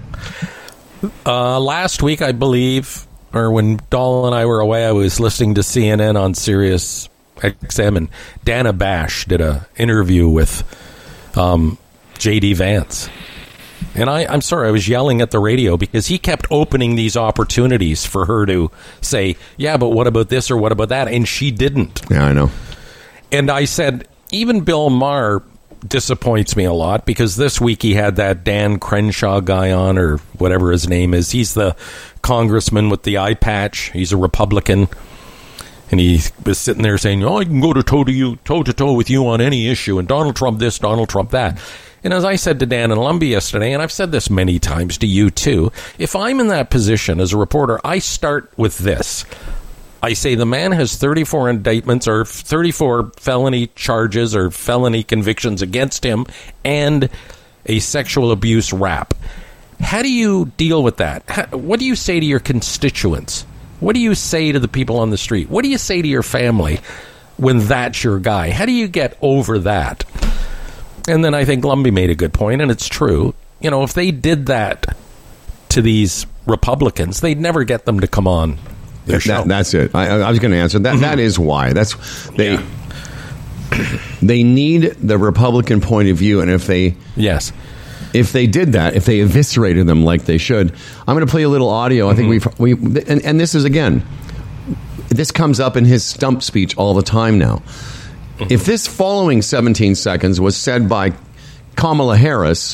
Uh, last week, I believe, or when Dahl and I were away, I was listening to C N N on Sirius X M, and Dana Bash did a interview with um, J D Vance. And I, I'm sorry, I was yelling at the radio because he kept opening these opportunities for her to say, yeah, but what about this or what about that? And she didn't. Yeah, I know. And I said, even Bill Maher disappoints me a lot because this week he had that Dan Crenshaw guy on, or whatever his name is. He's the congressman with the eye patch. He's a Republican. And he was sitting there saying, oh, I can go to toe to you, toe to toe with you on any issue. And Donald Trump this, Donald Trump that. And as I said to Dan and Lumbee yesterday, and I've said this many times to you too, if I'm in that position as a reporter, I start with this. I say the man has thirty-four indictments or thirty-four felony charges or felony convictions against him and a sexual abuse rap. How do you deal with that? How, what do you say to your constituents? What do you say to the people on the street? What do you say to your family when that's your guy? How do you get over that? And then I think Lumbee made a good point, and it's true. You know, if they did that to these Republicans, they'd never get them to come on their show. That, that's it. I, I was going to answer that. Mm-hmm. That is why. That's they. Yeah. They need the Republican point of view, and if they yes, if they did that, if they eviscerated them like they should, I'm going to play a little audio. I think mm-hmm. we've we and, and this is again, this comes up in his stump speech all the time now. If this following seventeen seconds was said by Kamala Harris,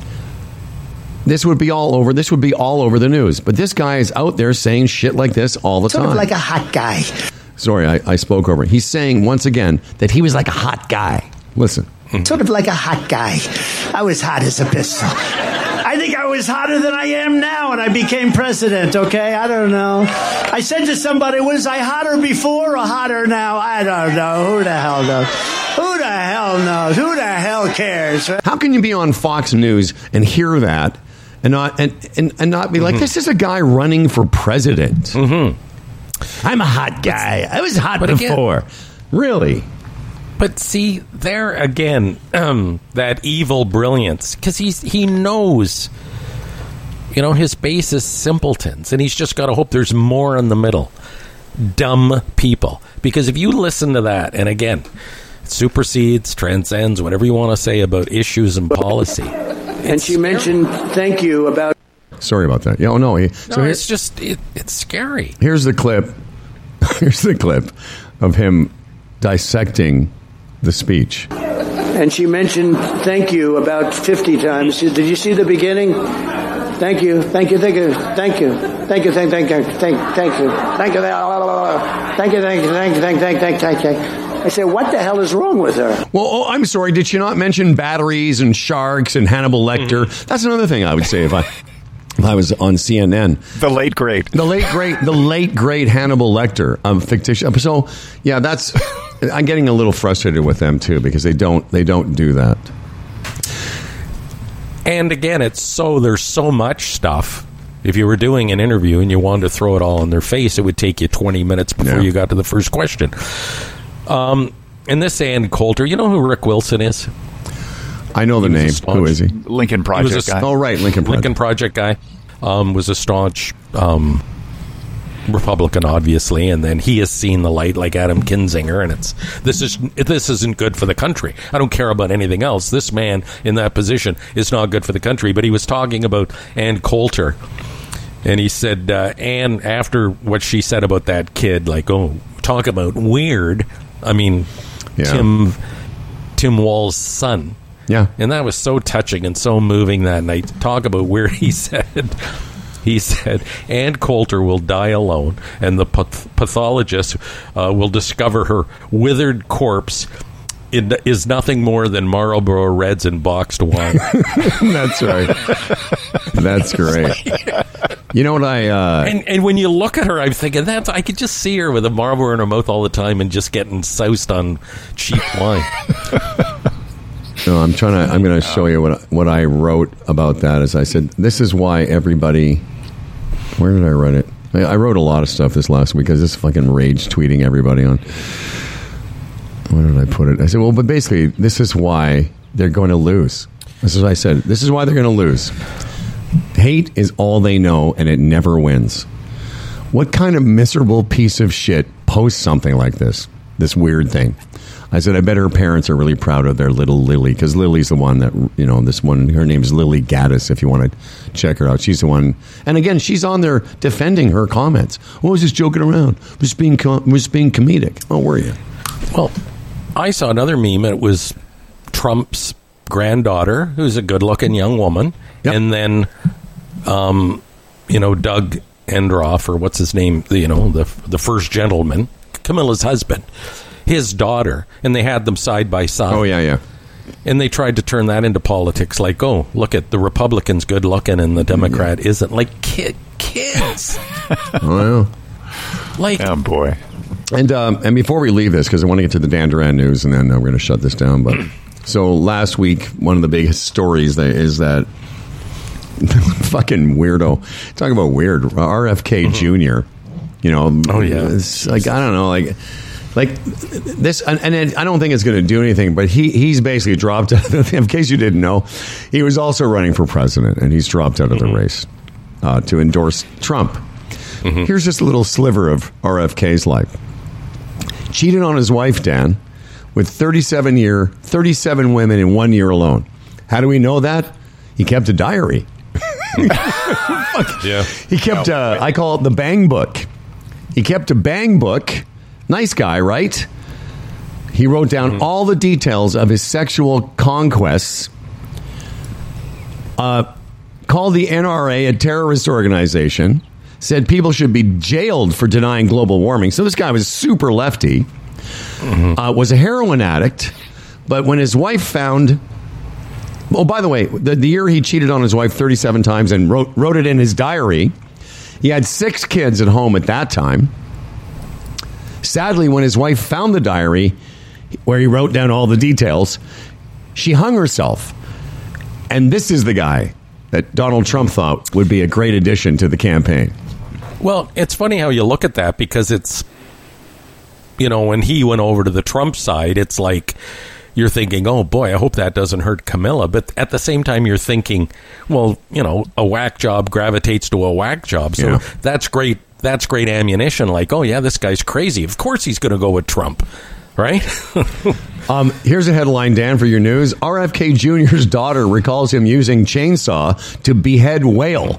this would be all over. This would be all over the news. But this guy is out there saying shit like this all the sort time. Sort of like a hot guy. Sorry, I, I spoke over it. He's saying once again that he was like a hot guy. Listen. Sort of like a hot guy. I was hot as a pistol. I think I was hotter than I am now when I became president, okay? I don't know. I said to somebody, was I hotter before or hotter now? I don't know. Who the hell knows? Who the hell knows? Who the hell cares? How can you be on Fox News and hear that and not and, and, and not be like, mm-hmm. this is a guy running for president? Mm-hmm. I'm a hot guy. I was hot but before. Again, really? But see, there again, um, that evil brilliance, because he's he knows, you know, his base is simpletons, and he's just got to hope there's more in the middle. Dumb people. Because if you listen to that, and again, it supersedes, transcends, whatever you want to say about issues and policy. And she mentioned, thank you, about... Sorry about that. Yeah, oh, no. He, so no, it's just, it, it's scary. Here's the clip. Here's the clip of him dissecting the speech. And she mentioned thank you about fifty times. Did you see the beginning? Thank you, thank you, thank you, thank you, thank you, thank, thank, thank, thank, thank you, thank you, thank you, thank you, thank you, thank, thank, thank, thank, thank. I said, what the hell is wrong with her? Well, oh, I'm sorry. Did she not mention batteries and sharks and Hannibal Lecter? Mm-hmm. That's another thing I would say if I. If I was on C N N. The late great. The late great the late great Hannibal Lecter of fictitious. So yeah, that's I'm getting a little frustrated with them too because they don't they don't do that. And again, it's so there's so much stuff. If you were doing an interview and you wanted to throw it all in their face, it would take you twenty minutes before yeah. you got to the first question. Um, and this Ann Coulter, you know who Rick Wilson is? I know the name. Who is he? Lincoln Project he was a, guy. Oh, right, Lincoln Project. Lincoln Project guy um, was a staunch um, Republican, obviously, and then he has seen the light like Adam Kinzinger, and it's this is this isn't good for the country. I don't care about anything else. This man in that position is not good for the country. But he was talking about Ann Coulter, and he said, uh, Ann, after what she said about that kid, like, oh, talk about weird. I mean, yeah. Tim Tim Wall's son. Yeah. And that was so touching and so moving that night. Talk about where he said, He said, Ann Coulter will die alone, and the path- pathologist uh, will discover her withered corpse in, is nothing more than Marlboro Reds and boxed wine. That's right. That's great. You know what I... Uh, and, and when you look at her, I'm thinking, that I could just see her with a Marlboro in her mouth all the time and just getting soused on cheap wine. No, I'm trying to. I'm going to show you what what I wrote about that. As I said, this is why everybody. Where did I write it? I, I wrote a lot of stuff this last week because this fucking rage tweeting everybody on. Where did I put it? I said, well, but basically, this is why they're going to lose. This is what I said. This is why they're going to lose. Hate is all they know, and it never wins. What kind of miserable piece of shit posts something like this? This weird thing. I said, I bet her parents are really proud of their little Lily, because Lily's the one that, you know, this one, her name's Lily Gaddis, if you want to check her out. She's the one. And again, she's on there defending her comments. Oh, I was just joking around. I was being, com- was being comedic. Oh, were you? Well, I saw another meme. It was Trump's granddaughter, who's a good-looking young woman, yep. and then, um, you know, Doug Endroff, or what's his name, you know, the the first gentleman, Camilla's husband, his daughter, and they had them side by side. Oh, yeah, yeah. And they tried to turn that into politics, like, oh, look at the Republican's good-looking and the Democrat yeah. isn't. Like, kid, kids. Oh, yeah. Like, oh, boy. And um, and before we leave this, because I want to get to the Dan Duran news, and then uh, we're going to shut this down. But so last week, one of the biggest stories that is that fucking weirdo. Talking about weird, R F K mm-hmm. Junior You know, oh yeah, it's like I don't know, like like this, and, and I don't think it's going to do anything. But he he's basically dropped out. In case you didn't know, he was also running for president, and he's dropped out of the mm-hmm. race uh, to endorse Trump. Mm-hmm. Here's just a little sliver of R F K's life. Cheated on his wife, Dan, with thirty-seven year, thirty-seven women in one year alone. How do we know that? He kept a diary. yeah. He kept, uh, I call it the bang book. He kept a bang book. Nice guy, right? He wrote down mm-hmm. all the details of his sexual conquests. Uh, called the N R A a terrorist organization. Said people should be jailed for denying global warming. So this guy was super lefty. Mm-hmm. Uh, was a heroin addict. But when his wife found... Oh, by the way, the, the year he cheated on his wife thirty-seven times and wrote, wrote it in his diary, he had six kids at home at that time. Sadly, when his wife found the diary, where he wrote down all the details, she hung herself. And this is the guy that Donald Trump thought would be a great addition to the campaign. Well, it's funny how you look at that, because it's, you know, when he went over to the Trump side, it's like you're thinking, oh, boy, I hope that doesn't hurt Camilla. But at the same time, you're thinking, well, you know, a whack job gravitates to a whack job. So yeah. that's great. That's great ammunition. Like, oh, yeah, this guy's crazy. Of course he's going to go with Trump. Right? um, here's a headline, Dan, for your news. R F K Junior's daughter recalls him using chainsaw to behead whale.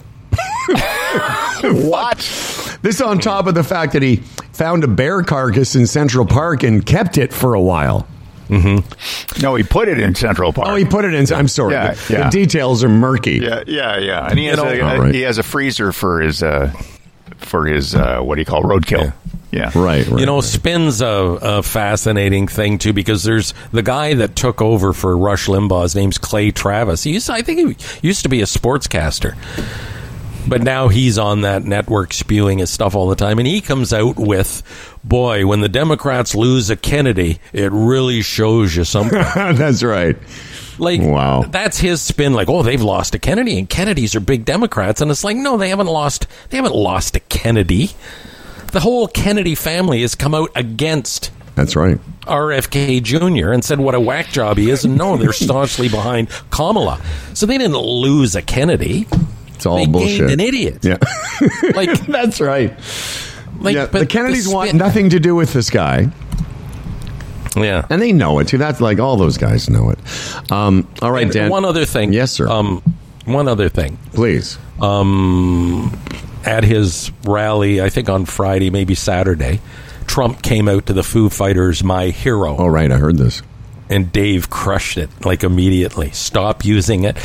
What? This on top of the fact that he found a bear carcass in Central Park and kept it for a while. Mm-hmm. No, he put it in Central Park. Oh, he put it in. I'm sorry. Yeah, the, yeah. the details are murky. Yeah, yeah, yeah. And he has, you know, a, right. he has a freezer for his uh, for his uh, what do you call roadkill? Yeah. Yeah, right, right. You know, right. spin's a, a fascinating thing too, because there's the guy that took over for Rush Limbaugh. His name's Clay Travis. He used, I think, he used to be a sportscaster, but now he's on that network spewing his stuff all the time. And he comes out with, boy, when the Democrats lose a Kennedy, it really shows you something. That's right. Like, wow. That's his spin. Like, oh, they've lost a Kennedy, and Kennedys are big Democrats. And it's like, no, they haven't lost. They haven't lost a Kennedy. The whole Kennedy family has come out against That's right. R F K Junior and said what a whack job he is. And no, they're staunchly behind Kamala. So they didn't lose a Kennedy. It's all they bullshit. An idiot. Yeah. Like, that's right. Like, yeah, but the Kennedys the want spin- nothing to do with this guy. Yeah. And they know it, too. That's like all those guys know it. Um, all right, and Dan. One other thing. Yes, sir. Um, one other thing. Please. Um, at his rally, I think on Friday, maybe Saturday, Trump came out to the Foo Fighters' My Hero. Oh, right. I heard this. And Dave crushed it, like, immediately. Stop using it.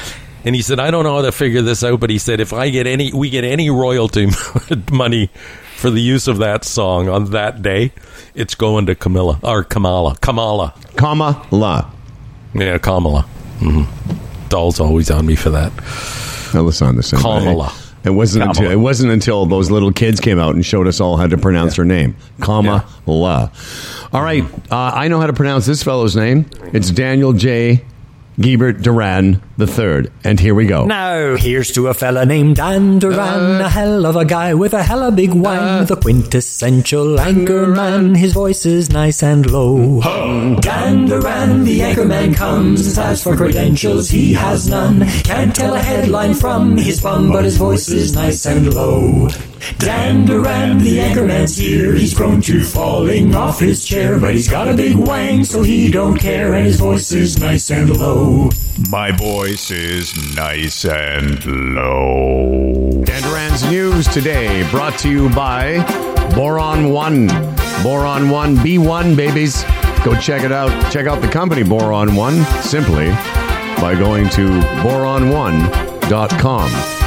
And he said, I don't know how to figure this out, but he said, if I get any, we get any royalty money for the use of that song on that day, it's going to Camilla, or Kamala. Kamala. Kamala. Yeah, Kamala. Mm-hmm. Doll's always on me for that. I was on the same Kamala. day. It wasn't Kamala. until it wasn't until those little kids came out and showed us all how to pronounce her name. Kamala. Yeah. All right, uh, I know how to pronounce this fellow's name. It's Daniel J. Gebert Duran the third, and here we go. Now, here's to a fella named Dan Duran, Uh, a hell of a guy with a hella big wine, uh, the quintessential anchor man. His voice is nice and low. Dan Duran, the anchor man comes. As for credentials, he has none. Can't tell a headline from his bum, but his voice is nice and low. Dan Duran, the anchor man's here. He's prone to falling off his chair, but he's got a big wang, so he don't care, and his voice is nice and low. My voice is nice and low. Dan Duran's News today, brought to you by Boron One. Boron One, B one, babies. Go check it out. Check out the company Boron One simply by going to boron one dot com.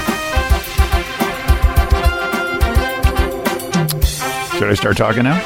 Should I start talking now?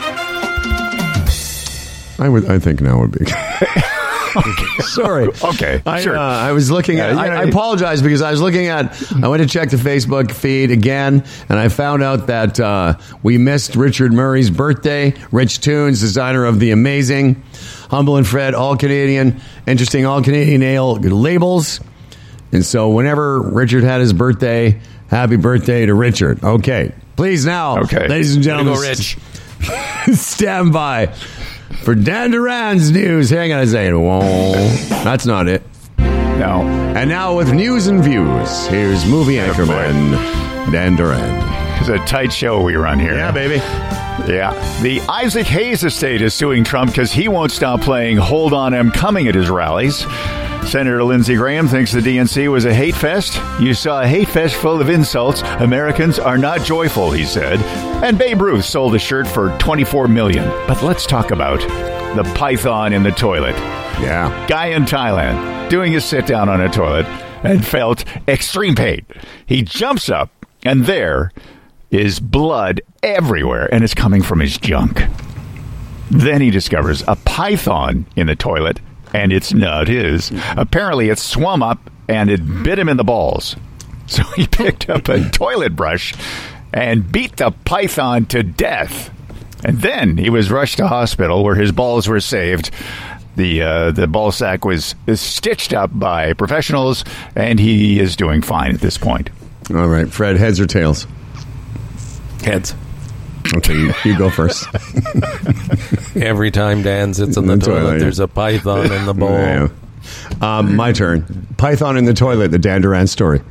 I would. I think now would be. Sorry. Okay, I, sure. uh, I was looking at. Yeah, I, you know, I apologize because I was looking at. I went to check the Facebook feed again, and I found out that uh, we missed Richard Murray's birthday. Rich Tunes, designer of the amazing Humble and Fred All Canadian, interesting All Canadian Ale labels. And so, whenever Richard had his birthday, happy birthday to Richard. Okay, please now, Okay. ladies and gentlemen, Way to go, Rich. stand by for Dan Duran's news. Hang on a second. Whoa. That's not it. No. And now with news and views, here's movie anchorman Dan Duran. It's a tight show we run here. Yeah, baby. Yeah. The Isaac Hayes estate is suing Trump because he won't stop playing Hold On, I'm Coming at his rallies. Senator Lindsey Graham thinks the D N C was a hate fest. You saw a hate fest full of insults. Americans are not joyful, he said. And Babe Ruth sold a shirt for twenty-four million dollars. But let's talk about the python in the toilet. Yeah. Guy in Thailand doing a sit down on a toilet and felt extreme pain. He jumps up and there is blood everywhere and it's coming from his junk. Then he discovers a python in the toilet and it's not his. Apparently it swum up and it bit him in the balls. So he picked up a toilet brush and beat the python to death. And then he was rushed to hospital where his balls were saved. The uh, the ball sack was is stitched up by professionals, and he is doing fine at this point. All right, Fred, heads or tails? Heads. Okay, you, you go first. Every time Dan sits in the, The toilet, toilet, yeah. there's a python in the bowl. Yeah. Um, my turn. Python in the toilet, the Dan Duran story.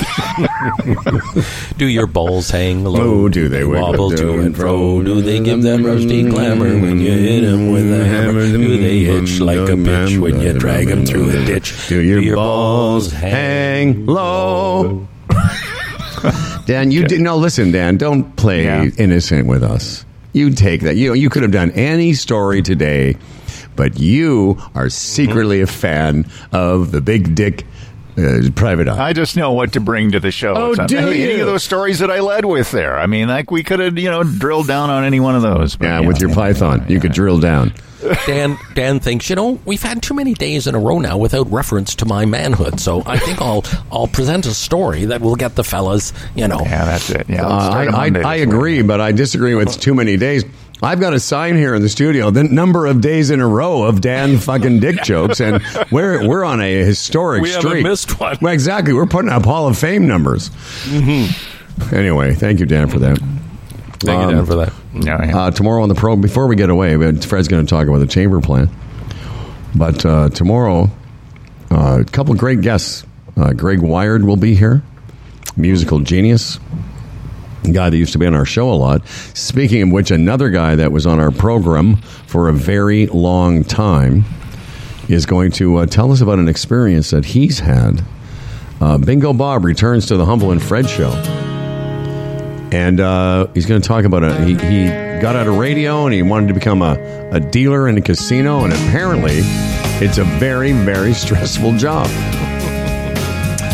Do your balls hang low? Oh, do they wiggle wobble to to and and fro? Do they give that rusty clamor when you hit them with a hammer? Do they hitch like a bitch when you drag them through a ditch? Do your, balls hang low? Dan, you did no. Listen, Dan, don't play Yeah. innocent with us. You take that. You you could have done any story today, but you are secretly a fan of the big dick uh, private eye. I just know what to bring to the show. Oh, It's not- do hey, any you? of those stories that I led with there. I mean, like we could have, you know, drilled down on any one of those. But, Yeah, you with know. your python, you could drill down. Dan Dan thinks, you know, we've had too many days in a row now without reference to my manhood, so I think I'll I'll present a story that will get the fellas, you know. Yeah, that's it. Yeah, Uh, let's start I, on I, Monday I this week. agree, but I disagree with too many days. I've got a sign here in the studio, the number of days in a row of Dan fucking dick jokes, and we're we're on a historic We haven't streak. missed one. Well, exactly. We're putting up Hall of Fame numbers. Mm-hmm. Anyway, thank you, Dan, for that. Thank you, Um, Dan, for that. Yeah, yeah. Uh, tomorrow on the program, before we get away, Fred's going to talk about the chamber plan. But uh, tomorrow, uh, a couple of great guests. Uh, Greg Wired will be here, musical genius, a guy that used to be on our show a lot. Speaking of which, another guy that was on our program for a very long time is going to uh, tell us about an experience that he's had. Uh, Bingo Bob returns to the Humble and Fred show. And uh, he's going to talk about it. He, he got out of radio and he wanted to become a, a dealer in a casino. And apparently, it's a very, very stressful job.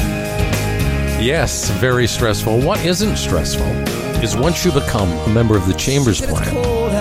Yes, very stressful. What isn't stressful is once you become a member of the Chambers Plan,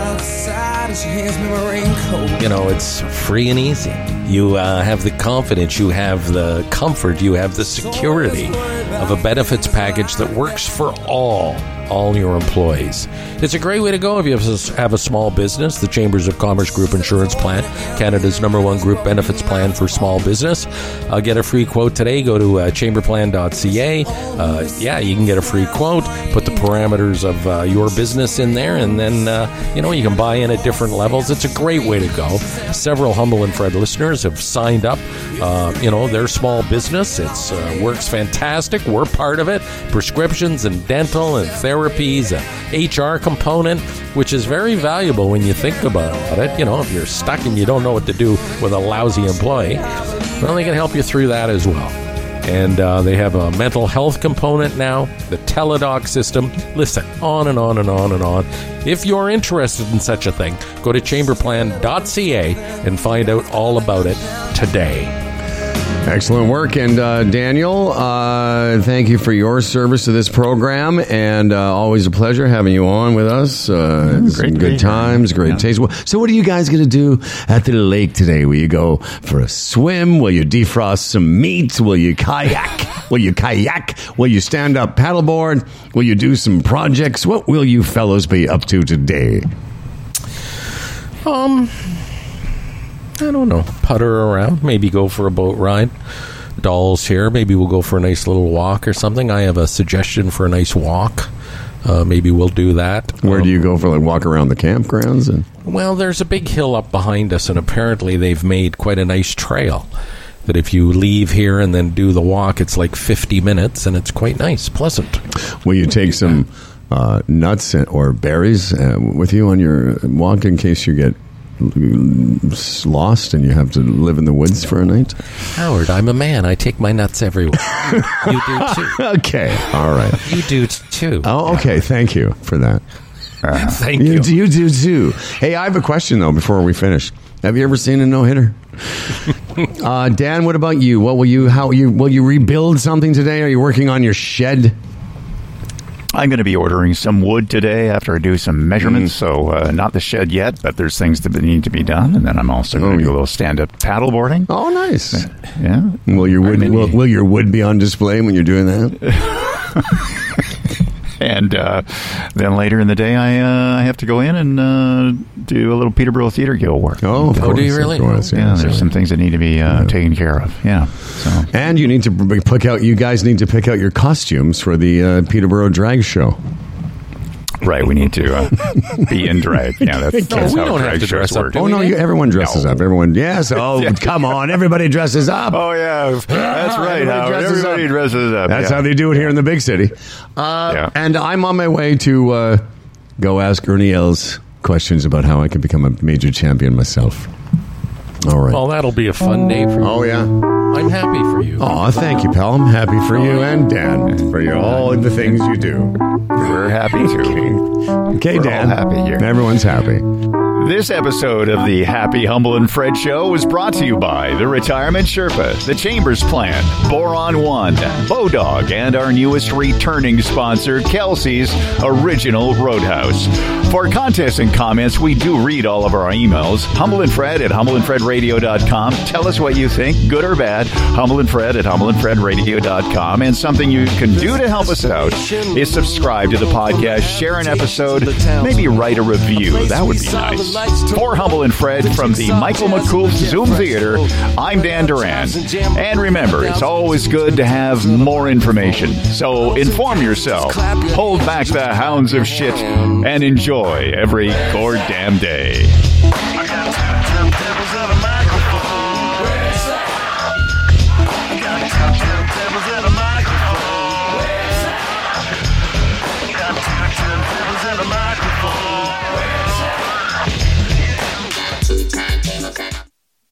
you know, it's free and easy. You uh, have the confidence, you have the comfort, you have the security of a benefits package that works for all, all your employees. It's a great way to go if you have a small business. The Chambers of Commerce Group Insurance Plan, Canada's number one group benefits plan for small business. Uh, get a free quote today. Go to uh, chamber plan dot c a. Uh, yeah, you can get a free quote. Put the parameters of uh, your business in there, and then, uh, you know, you can buy in at different levels. It's a great way to go. Several Humble and Fred listeners have signed up. Uh, you know, their small business. It uh, works fantastic. We're part of it. Prescriptions and dental and therapies, uh, H R component, which is very valuable when you think about it. You know, if you're stuck and you don't know what to do with a lousy employee, well, they can help you through that as well. And uh, they have a mental health component now, the Teladoc system. Listen, on and on and on and on. If you're interested in such a thing, go to chamber plan dot c a and find out all about it today. Excellent work. And uh, Daniel, uh, thank you for your service to this program, and uh, always a pleasure having you on with us. Uh, great good times, great yeah. taste. So what are you guys going to do at the lake today? Will you go for a swim? Will you defrost some meat? Will you kayak? Will you kayak? Will you stand up paddleboard? Will you do some projects? What will you fellows be up to today? Um... I don't know, putter around, maybe go for a boat ride. Doll's here, maybe we'll go for a nice little walk or something. I have a suggestion for a nice walk. Uh, maybe we'll do that. Where um, do you go for, like, walk around the campgrounds? And Well, there's a big hill up behind us, and apparently they've made quite a nice trail. That if you leave here and then do the walk, it's like fifty minutes, and it's quite nice, pleasant. Will you take some uh, nuts or berries uh, with you on your walk in case you get lost and you have to live in the woods for a night? Howard, I'm a man. I take my nuts everywhere. You, you do too. Okay, all right. You do too. Oh, okay. Thank you for that. Uh, Thank you. you. You do too. Hey, I have a question though before we finish. Have you ever seen a no-hitter? uh, Dan, what about you? What will you? How you? Will you rebuild something today? Are you working on your shed? I'm going to be ordering some wood today after I do some measurements. Mm. So uh, not the shed yet, but there's things that need to be done. And then I'm also going to do a little stand-up paddleboarding. Oh, nice. Yeah. Will your wood, will, will your wood be on display when you're doing that? And uh, then later in the day, I uh, I have to go in and uh, do a little Peterborough Theatre Guild work. Oh, of oh course, do you really? Of course, yeah, yeah, there's right. some things that need to be uh, yeah. taken care of. Yeah. So. And you need to pick out. You guys need to pick out your costumes for the uh, Peterborough Drag Show. Right, we need to uh, be in drag. Yeah, that's, no, that's we how don't drag have to shows dress up. work. Oh no, you, everyone dresses no. up. Everyone, yes. Oh, yeah. come on, everybody dresses up. Oh yeah, that's right. Everybody Howard. dresses Everybody up. dresses up. That's yeah. how they do it here in the big city. Uh, Yeah. And I'm on my way to uh, go ask Ernie Els questions about how I can become a major champion myself. All right. Well, that'll be a fun day for you. Oh yeah. I'm happy for you. Oh, thank you, pal. I'm happy for you and Dan for you, all the things you do. We're happy too. Okay, We're Dan. all happy here. Everyone's happy. This episode of the Happy, Humble, and Fred Show was brought to you by the Retirement Sherpa, the Chambers Plan, Boron One, Bodog, and our newest returning sponsor, Kelsey's Original Roadhouse. For contests and comments, we do read all of our emails. Humble and Fred at humble and fred radio dot com. Tell us what you think, good or bad. Humble and Fred at humble and fred radio dot com. And something you can do to help us out is subscribe to the podcast, share an episode, maybe write a review. That would be nice. For Humble and Fred from the Michael McCool's Zoom Theater, I'm Dan Duran. And remember, it's always good to have more information. So inform yourself, hold back the hounds of shit, and enjoy every goddamn day.